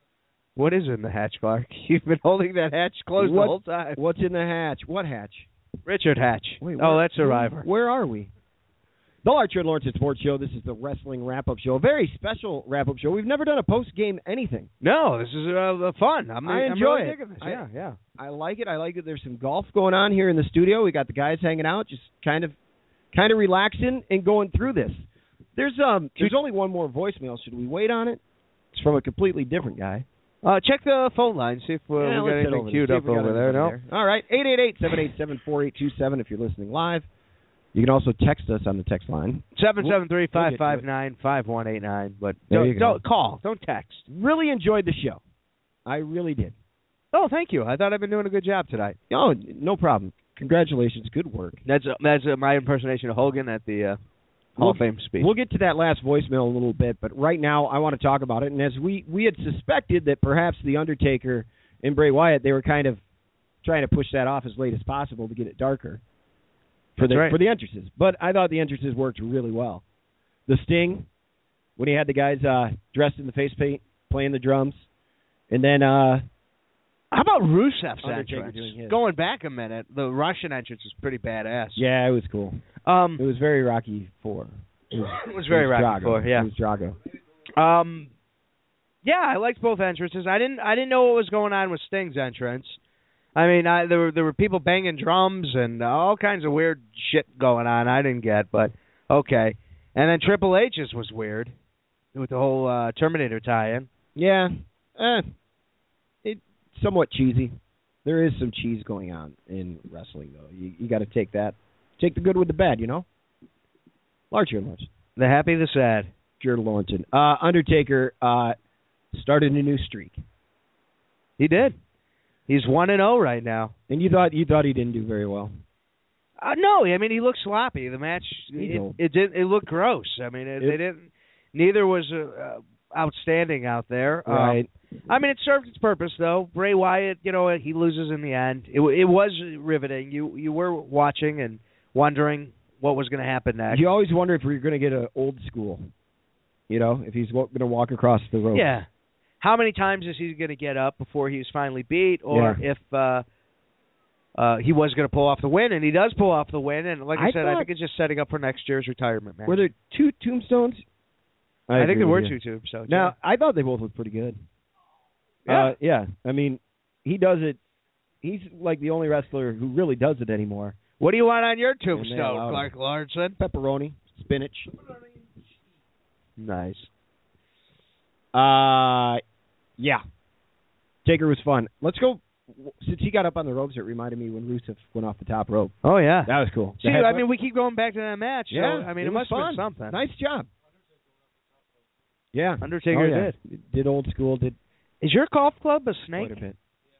What is in the hatch, Clark? You've been holding that hatch closed What- the whole time. What's in the hatch? What hatch? Richard Hatch. Wait, oh, where- that's Survivor. Where are we? The Archer and Lawrence Sports Show. This is the Wrestling Wrap-Up Show. A very special wrap-up show. We've never done a post-game anything. No, this is uh, fun. I'm, I I'm enjoy really it. digging this. I- Yeah. yeah. I like it. I like it. There's some golf going on here in the studio. We got the guys hanging out, just kind of, kind of relaxing and going through this. There's um, there's only one more voicemail. Should we wait on it? It's from a completely different guy. Uh, check the phone line, see if uh, Yeah, we got let's hit anything over queued there. up See if we got over there. No. anything All right, eight eight eight, seven eight seven, four eight two seven if you're listening live. You can also text us on the text line. seven seven three, five We'll five nine, five one eight nine. But There don't, you go. don't call. Don't text. Really enjoyed the show. I really did. Oh, thank you. I thought I've been doing a good job tonight. Oh, no problem. Congratulations. Good work. That's uh, that's uh, my impersonation of Hogan at the uh, Hall We'll- of Fame speech. We'll get to that last voicemail in a little bit, but right now I want to talk about it. And as we, we had suspected that perhaps The Undertaker and Bray Wyatt, they were kind of trying to push that off as late as possible to get it darker for That's the right. for the entrances. But I thought the entrances worked really well. The Sting, when he had the guys uh, dressed in the face paint, playing the drums, and then uh, How about Rusev's Undertaker entrance? doing his. Going back a minute, the Russian entrance was pretty badass. yeah, it was cool. Um, It was very Rocky Four. It was, it was very it was Rocky Drago. Four, yeah. It was Drago. Um, yeah, I liked both entrances. I didn't, I didn't know what was going on with Sting's entrance. I mean, I, there were there were people banging drums and all kinds of weird shit going on. I didn't get, but okay. And then Triple H's was weird with the whole uh, Terminator tie-in. Yeah, eh, it somewhat cheesy. There is some cheese going on in wrestling, though. You you got to take that, take the good with the bad, you know. Larger and large. The happy, the sad. Jared Lawrenson. Uh, Undertaker uh, started a new streak, He did. He's one and zero right now. and you thought you thought he didn't do very well. Uh, no, I mean he looked sloppy. The match He's it, old. it did it looked gross. I mean it, It- they didn't. Neither was uh, uh, outstanding out there. Um, Right. I mean it served its purpose though. Bray Wyatt, you know, he loses in the end. It it was riveting. You you were watching and wondering what was going to happen next. You always wonder if we're going to get an old school. You know, if he's going to walk across the road. Yeah. How many times is he going to get up before he's finally beat, or Yeah. if uh, uh, he was going to pull off the win, and he does pull off the win, and like I, I said, I thought- think it's just setting up for next year's retirement match. Were there two tombstones? I, think agree there were with you. two tombstones. Now, I thought they both looked pretty good. Yeah. Uh, yeah. I mean, he does it. He's like the only wrestler who really does it anymore. what do you want on your And they allowed tombstone, him. Clark Lawrenson? Pepperoni, spinach. Nice. Uh, yeah. Taker was fun. Let's go. Since he got up on the ropes, it reminded me when Rusev went off the top rope. Oh yeah. That was cool. See, The I headbutt- mean, we keep going back to that match. yeah. So, I mean, it, it, was must have fun. been something. Nice job. Yeah. Undertaker Oh, yeah. did. Did old school. Did Is your golf club a snake? quite a bit.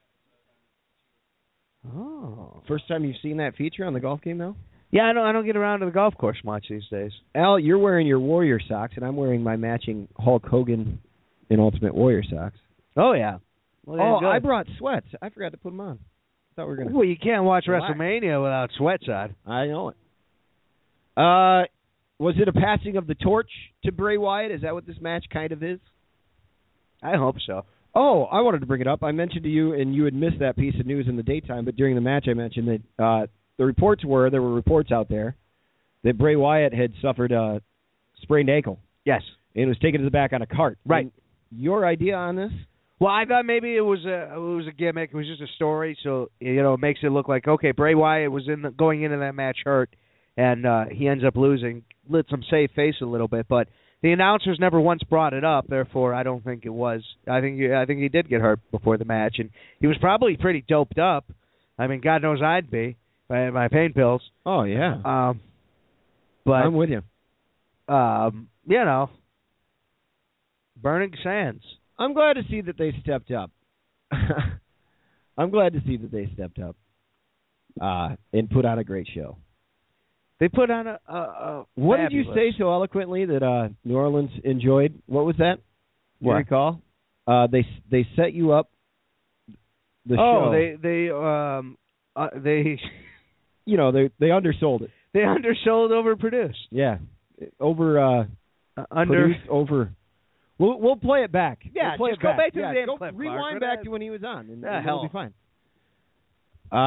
Oh. First time you've seen that feature on the golf game, though? Yeah, I don't. I don't get around to the golf course much these days. Al, you're wearing your Warrior socks, and I'm wearing my matching Hulk Hogan and Ultimate Warrior socks. Oh yeah. Well, Oh, there you I go. brought sweats. I forgot to put them on. Thought we were gonna. Well, you can't watch Relax. WrestleMania without sweats on. I know it. Uh, was it a passing of the torch to Bray Wyatt? Is that what this match kind of is? I hope so. Oh, I wanted to bring it up. I mentioned to you, and you had missed that piece of news in the daytime, but during the match I mentioned that uh, the reports were, there were reports out there, that Bray Wyatt had suffered a sprained ankle Yes. and was taken to the back on a cart. Right. And your idea on this? Well, I thought maybe it was a it was a gimmick. It was just a story, so you know it makes it look like okay. Bray Wyatt was in the, going into that match hurt, and uh, he ends up losing. Let some save face a little bit, but the announcers never once brought it up. Therefore, I don't think it was. I think I think he did get hurt before the match, and he was probably pretty doped up. I mean, God knows I'd be by my pain pills. Oh, yeah. Um, but I'm with you. um, you know, burning sands. I'm glad to see that they stepped up. I'm glad to see that they stepped up uh, and put on a great show. They put on a. a, a What did you fabulous- say so eloquently that uh, New Orleans enjoyed? What was that? Do you What? recall? Uh, they they set you up. The oh, show. they they um uh, they you know they they undersold it. they undersold, overproduced, Yeah, over uh, uh, under. produced, over. We'll we'll play it back. Yeah, we'll play just it go back. back to the yeah, damn go, clip, Clark. Rewind What back a- to when he was on, and, The and hell. it'll be fine. Uh,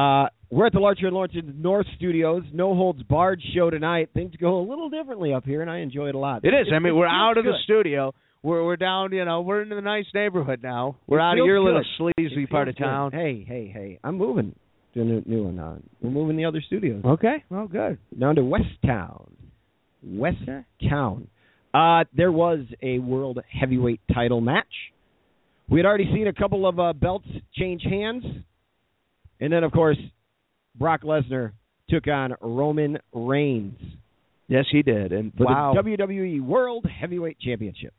We're at the Larcher and Lawrence North Studios. No holds barred show tonight. Things go a little differently up here, and I enjoy it a lot. It is. It, I mean, it we're out of good. the studio. We're we're down. You know, we're in the nice neighborhood now. We're It out of feels your good. little It sleazy feels part of good. town. Hey, hey, hey! I'm moving to a new, new one. Uh, we're moving the other studios. Okay. Well, good. Down to West Town. West Town. Uh, there was a world heavyweight title match. We had already seen a couple of uh, belts change hands. And then, of course, Brock Lesnar took on Roman Reigns. Yes, he did. And for wow. the W W E World Heavyweight Championship.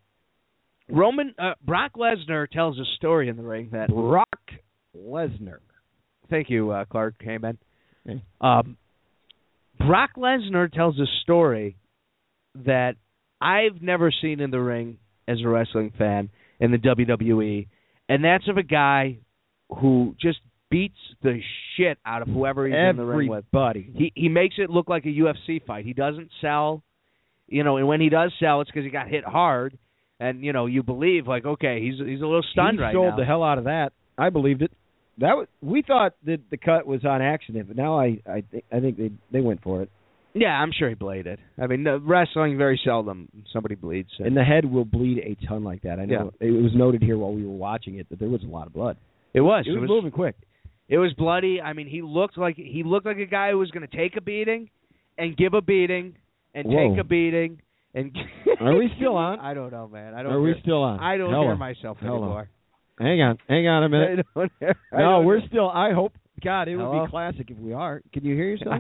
Roman uh, Brock Lesnar tells a story in the ring that Brock Lesnar. Thank you, uh, Clark Heyman. Okay. Um, Brock Lesnar tells a story that I've never seen in the ring as a wrestling fan in the W W E, and that's of a guy who just beats the shit out of whoever he's in the ring with. Everybody. He he makes it look like a U F C fight. He doesn't sell, you know, and when he does sell, it's because he got hit hard, and you know you believe like okay, he's he's a little stunned he right sold now. the hell out of that. I believed it. That was, we thought that the cut was on accident, but now I I think I think they they went for it. Yeah, I'm sure he bladed. I mean, uh, wrestling very seldom somebody bleeds. So. And the head will bleed a ton like that. I know it was noted here while we were watching it that there was a lot of blood. It was. It was, it was moving quick. It was bloody. I mean, he looked like he looked like a guy who was going to take a beating and give a beating and Whoa. take a beating and. Are we still on? I don't know, man. I don't. Are hear, we still on? I don't Hello. hear myself Hello. anymore. Hang on, hang on a minute. I don't hear, I no, don't we're know. still. I hope God, it would Hello? be classic if we are. Can you hear yourself?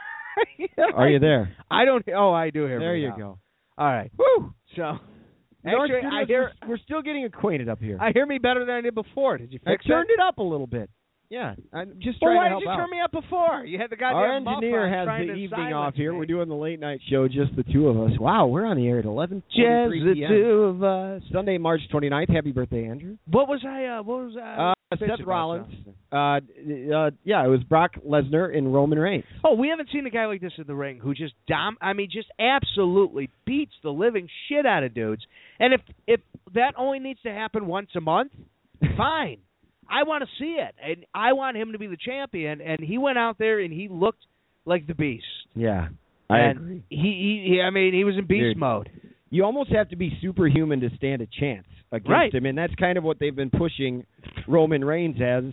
Are you there? I don't. Oh, I do hear. There me you now. go. All right. Woo! So, North actually, I Studios, hear. we're, we're still getting acquainted up here. I hear me better than I did before. Did you I fix turned that? it up a little bit. Yeah, I'm just Well, trying why to did help you out. turn me up before? You had the goddamn Our muff engineer on has trying the to evening silence off here. me. We're doing the late night show, just the two of us. Wow, we're on the air at eleven Just twenty-three the p.m. two of us. Sunday, March twenty-ninth. Happy birthday, Andrew. What was I? Uh, what was I? Uh, bitch Seth about Rollins. something? Uh, uh, yeah, it was Brock Lesnar and Roman Reigns. Oh, we haven't seen a guy like this in the ring who just dom. I mean, just absolutely beats the living shit out of dudes. And if if that only needs to happen once a month, fine. I want to see it, and I want him to be the champion. And he went out there and he looked like the beast. Yeah, I and agree. He, he, he, I mean, he was in beast Dude. mode. You almost have to be superhuman to stand a chance against Right. him, and that's kind of what they've been pushing Roman Reigns as.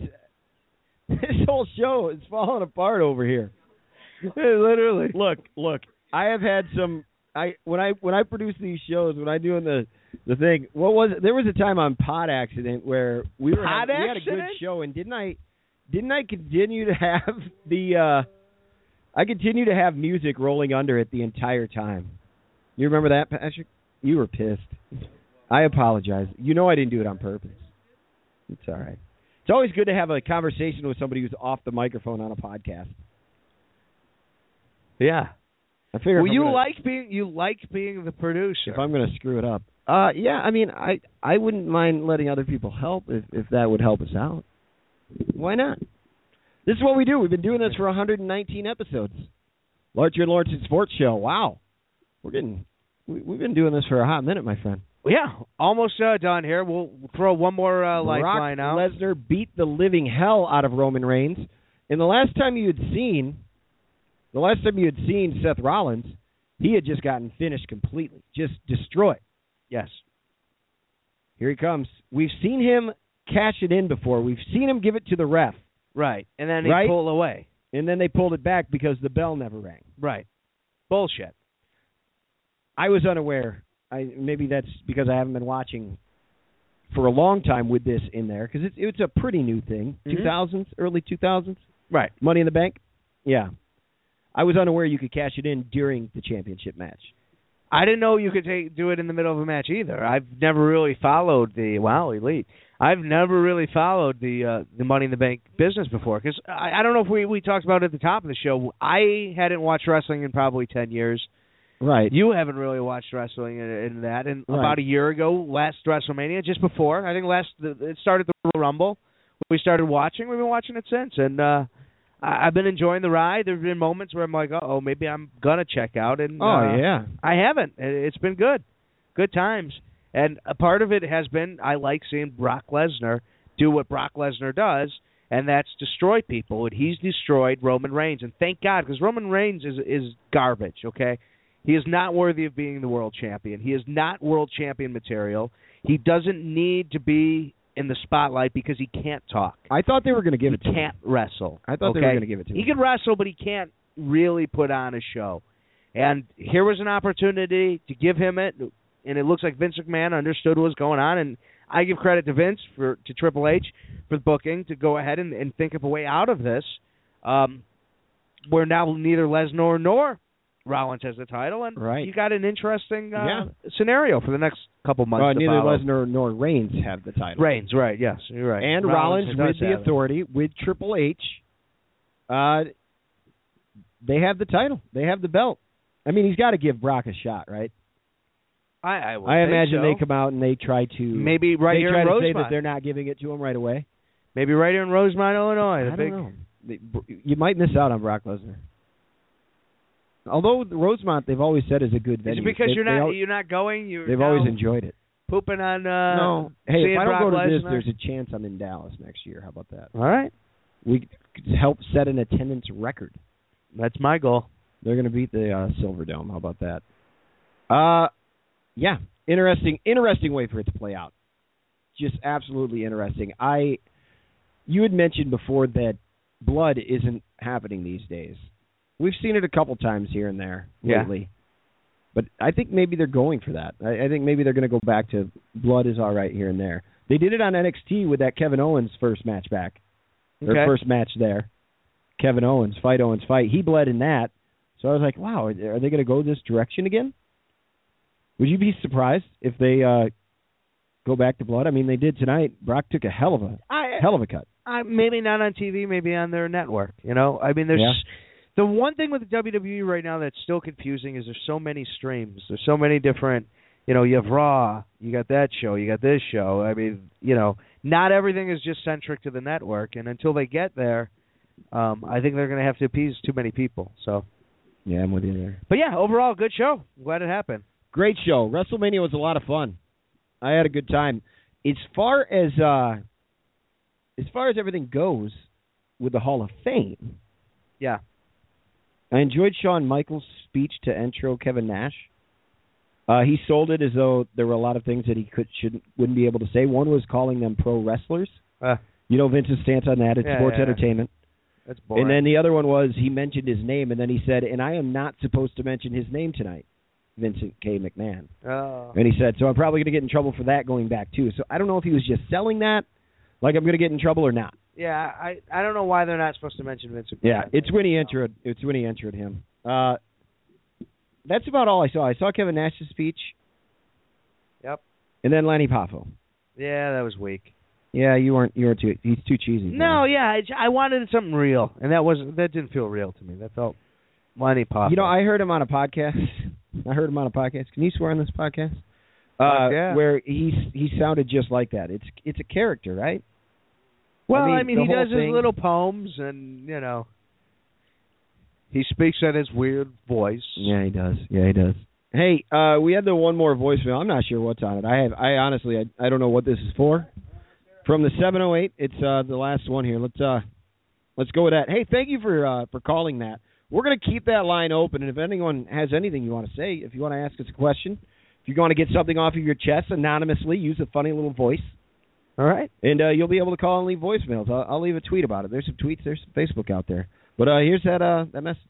This whole show is falling apart over here. Literally. Look, look. I have had some. I when I when I produce these shows, when I doing the the thing. What was it? There was a time on Pod Accident where we were Pod having, we had a good Accident? show, and didn't I didn't I continue to have the uh, I continue to have music rolling under it the entire time. You remember that, Patrick? You were pissed. I apologize. You know I didn't do it on purpose. It's all right. It's always good to have a conversation with somebody who's off the microphone on a podcast. Yeah. I figure Well, if I'm you gonna, like being you like being the producer. if I'm going to screw it up. Uh, yeah, I mean, I I wouldn't mind letting other people help if if that would help us out. Why not? This is what we do. We've been doing this for one hundred nineteen episodes. Larcher and Lawrence Sports Show. Wow, we're getting we, we've been doing this for a hot minute, my friend. Yeah, almost uh, done here. We'll throw one more uh, Brock lifeline out. Lesnar beat the living hell out of Roman Reigns. And the last time you had seen, the last time you had seen Seth Rollins, he had just gotten finished completely, just destroyed. Yes. Here he comes. We've seen him cash it in before. We've seen him give it to the ref, Right, and then he Right? pulled away. and then they pulled it back because the bell never rang. Right. Bullshit. I was unaware. I maybe that's because I haven't been watching for a long time with this in there because it's it's a pretty new thing. Mhm. two thousands, early two thousands. Right. Money in the Bank? Yeah. I was unaware you could cash it in during the championship match. I didn't know you could take, do it in the middle of a match either. I've never really followed the wow elite. I've never really followed the uh, the Money in the Bank business before because I, I don't know if we we talked about it at the top of the show. I hadn't watched wrestling in probably ten years. Right. You haven't really watched wrestling in, in that. And Right. about a year ago, last WrestleMania, just before, I think last the, it started the Royal Rumble. We started watching. We've been watching it since, and uh, I, I've been enjoying the ride. There've been moments where I'm like, oh, maybe I'm gonna check out, and Oh, uh, yeah. I haven't. It- It's been good, good times. And a part of it has been I like seeing Brock Lesnar do what Brock Lesnar does, and that's destroy people. And he's destroyed Roman Reigns, and thank God, because Roman Reigns is is garbage. Okay, he is not worthy of being the world champion. He is not world champion material. He doesn't need to be in the spotlight because he can't talk. I thought they were going to give he it to him. He can't wrestle. I thought okay? they were going to give it to him. He can wrestle, but he can't really put on a show. And here was an opportunity to give him it, and it looks like Vince McMahon understood what was going on. And I give credit to Vince, for to Triple H, for the booking, to go ahead and, and think of a way out of this, um, where now neither Lesnar nor Rollins has the title, and right. you got an interesting uh, yeah. scenario for the next couple months. Uh, to neither follow. Lesnar nor Reigns have the title. Reigns, right? Yes, you're right. And Rollins, Rollins, with the authority, with Triple H, uh, they have the title. They have the belt. I mean, he's got to give Brock a shot, right? I I, would I think imagine so. they come out and they try to maybe right they here try in to Rosemont. say that they're not giving it to him right away. Maybe right here in Rosemont, Illinois. The I big... don't know. They, you might miss out on Brock Lesnar. Although Rosemont, they've always said is a good venue. Is it because they, you're they not al- you're not going? You're they've now always enjoyed it. Pooping on. Uh, no. Hey, seeing if I don't Brock go to Lesnar? this, there's a chance I'm in Dallas next year. How about that? All right. We could help set an attendance record. That's my goal. They're going to beat the uh, Silver Dome. How about that? Uh, yeah, interesting, interesting way for it to play out. Just absolutely interesting. I, you had mentioned before that blood isn't happening these days. We've seen it a couple times here and there lately. Yeah. But I think maybe they're going for that. I, I think maybe they're going to go back to blood is all right here and there. They did it on N X T with that Kevin Owens first match back. Okay. Their first match there. Kevin Owens, fight Owens, fight. He bled in that. So I was like, wow, are they going to go this direction again? Would you be surprised if they uh, go back to blood? I mean, they did tonight. Brock took a hell of a I, hell of a cut. I, maybe not on T V, maybe on their network. You know, I mean, there's Yeah. the one thing with the W W E right now that's still confusing is there's so many streams. There's so many different. You know, you have Raw, you got that show, you got this show. I mean, you know, not everything is just centric to the network, and until they get there, um, I think they're going to have to appease too many people. So. Yeah, I'm with you there. But yeah, overall, good show. I'm glad it happened. Great show. WrestleMania was a lot of fun. I had a good time. As far as uh, as far as everything goes with the Hall of Fame, yeah, I enjoyed Shawn Michaels' speech to intro Kevin Nash. Uh, he sold it as though there were a lot of things that he could shouldn't wouldn't be able to say. One was calling them pro wrestlers. Uh, you know Vince's stance on that. It's yeah, sports yeah. entertainment. That's boring. And then the other one was he mentioned his name, and then he said, and I am not supposed to mention his name tonight, Vincent K. McMahon. Oh. And he said, so I'm probably going to get in trouble for that going back, too. So I don't know if he was just selling that, like I'm going to get in trouble or not. Yeah, I I don't know why they're not supposed to mention Vince McMahon. Yeah, it's when he entered, it's when he entered him. Uh, that's about all I saw. I saw Kevin Nash's speech. Yep. And then Lanny Poffo. Yeah, that was weak. Yeah, you weren't. You weren't too. He's too cheesy. No, yeah, I, I wanted something real, and that wasn't. That didn't feel real to me. That felt Lanny Poffo. You know, I heard him on a podcast. I heard him on a podcast. Can you swear on this podcast? Uh, uh, yeah. Where he he sounded just like that. It's it's a character, right? Well, I mean, I mean the he whole does his thing- little poems, and you know, he speaks in his weird voice. Yeah, he does. Yeah, he does. Hey, uh, we had the one more voicemail. I'm not sure what's on it. I have. I honestly, I, I don't know what this is for. From the seven oh eight, it's uh, the last one here. Let's uh, let's go with that. Hey, thank you for uh, for calling that. We're going to keep that line open, and if anyone has anything you want to say, if you want to ask us a question, if you want to get something off of your chest anonymously, use a funny little voice. All right, and uh, you'll be able to call and leave voicemails. I'll, I'll leave a tweet about it. There's some tweets. There's some Facebook out there. But uh, here's that uh, that message.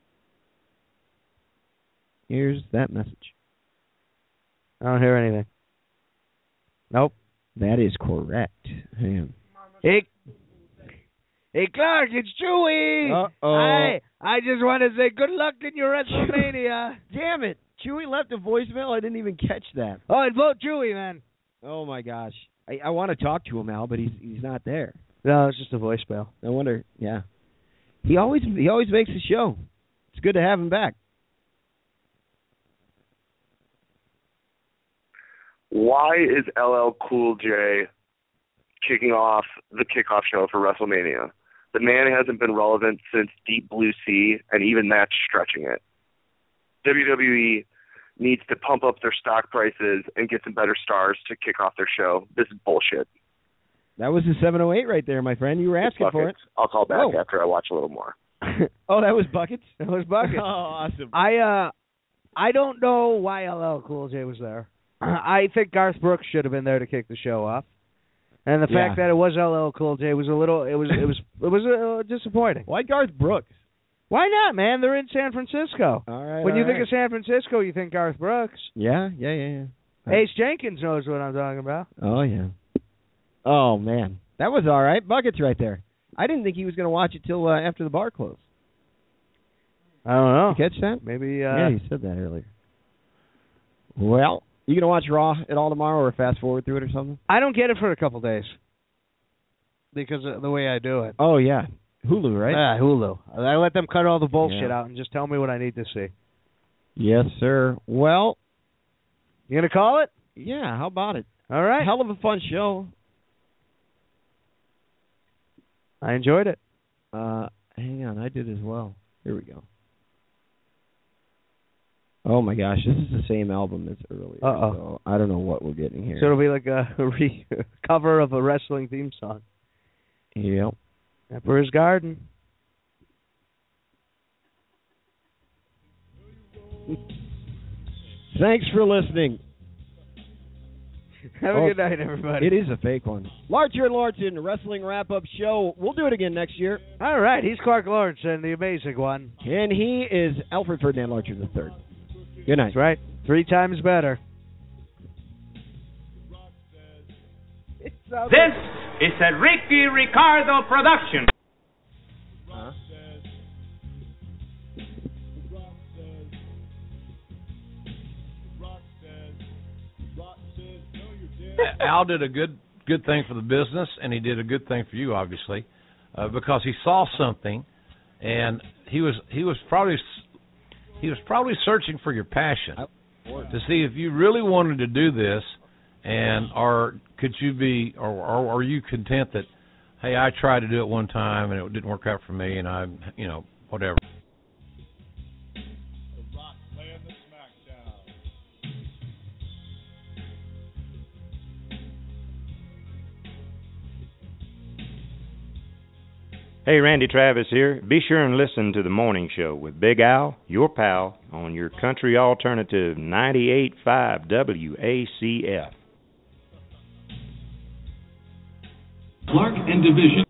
Here's that message. I don't hear anything. Nope. That is correct. Hang on. Hey, hey, Clark, it's Chewy. Uh-oh. Hi, I just want to say good luck in your WrestleMania. Damn it. Chewy left a voicemail. I didn't even catch that. Oh, and vote Chewy, man. Oh, my gosh. I, I want to talk to him, Al, but he's he's not there. No, it's just a voicemail. I wonder. Yeah. He always he always makes the show. It's good to have him back. Why is L L Cool J kicking off the kickoff show for WrestleMania? The man hasn't been relevant since Deep Blue Sea, and even that's stretching it. W W E needs to pump up their stock prices and get some better stars to kick off their show. This is bullshit. That was the seven oh eight right there, my friend. You were asking Buckets. for it. I'll call back Whoa. after I watch a little more. Oh, that was Buckets? That was Buckets. Oh, awesome. I uh, I don't know why L L Cool J was there. I think Garth Brooks should have been there to kick the show off, and the Yeah. fact that it was L L Cool J was a little. It was. It was. It was uh, disappointing. Why Garth Brooks? Why not, man? They're in San Francisco. All right. When all you right. think of San Francisco, you think Garth Brooks. Yeah, yeah, yeah, yeah. Ace Jenkins knows what I'm talking about. Oh, yeah. Oh, man. That was all right. Buckets right there. I didn't think he was going to watch it till uh, after the bar closed. I don't know. You catch that? Maybe. Uh, Yeah, he said that earlier. Well, you going to watch Raw at all tomorrow or fast forward through it or something? I don't get it for a couple days because of the way I do it. Oh, yeah. Hulu, right? Yeah, Hulu. I let them cut all the bullshit Yeah. out and just tell me what I need to see. Yes, sir. Well, You gonna call it? yeah, how about it? All right. Hell of a fun show. I enjoyed it. Uh, hang on, I did as well. Here we go. Oh, my gosh, this is the same album as earlier. Uh-oh. So I don't know what we're getting here. So it'll be like a re- cover of a wrestling theme song. Yep. Emperor's Garden. Thanks for listening. Have a Oh, good night, everybody. It is a fake one. Larcher and Lawrence Wrestling Wrap-Up Show. We'll do it again next year. All right, he's Clark Lawrence and the amazing one. And he is Alfred Ferdinand Larcher the third. Good night. That's right. Three times better. This is a Ricky Ricardo production. Huh? Al did a good good thing for the business, and he did a good thing for you, obviously, uh, because he saw something, and he was he was probably he was probably searching for your passion to see if you really wanted to do this, and or could you be or, or are you content that, hey, I tried to do it one time and it didn't work out for me, and I you know whatever. Hey, Randy Travis here. Be sure and listen to The Morning Show with Big Al, your pal, on your country alternative ninety-eight point five W A C F. Clark and Division.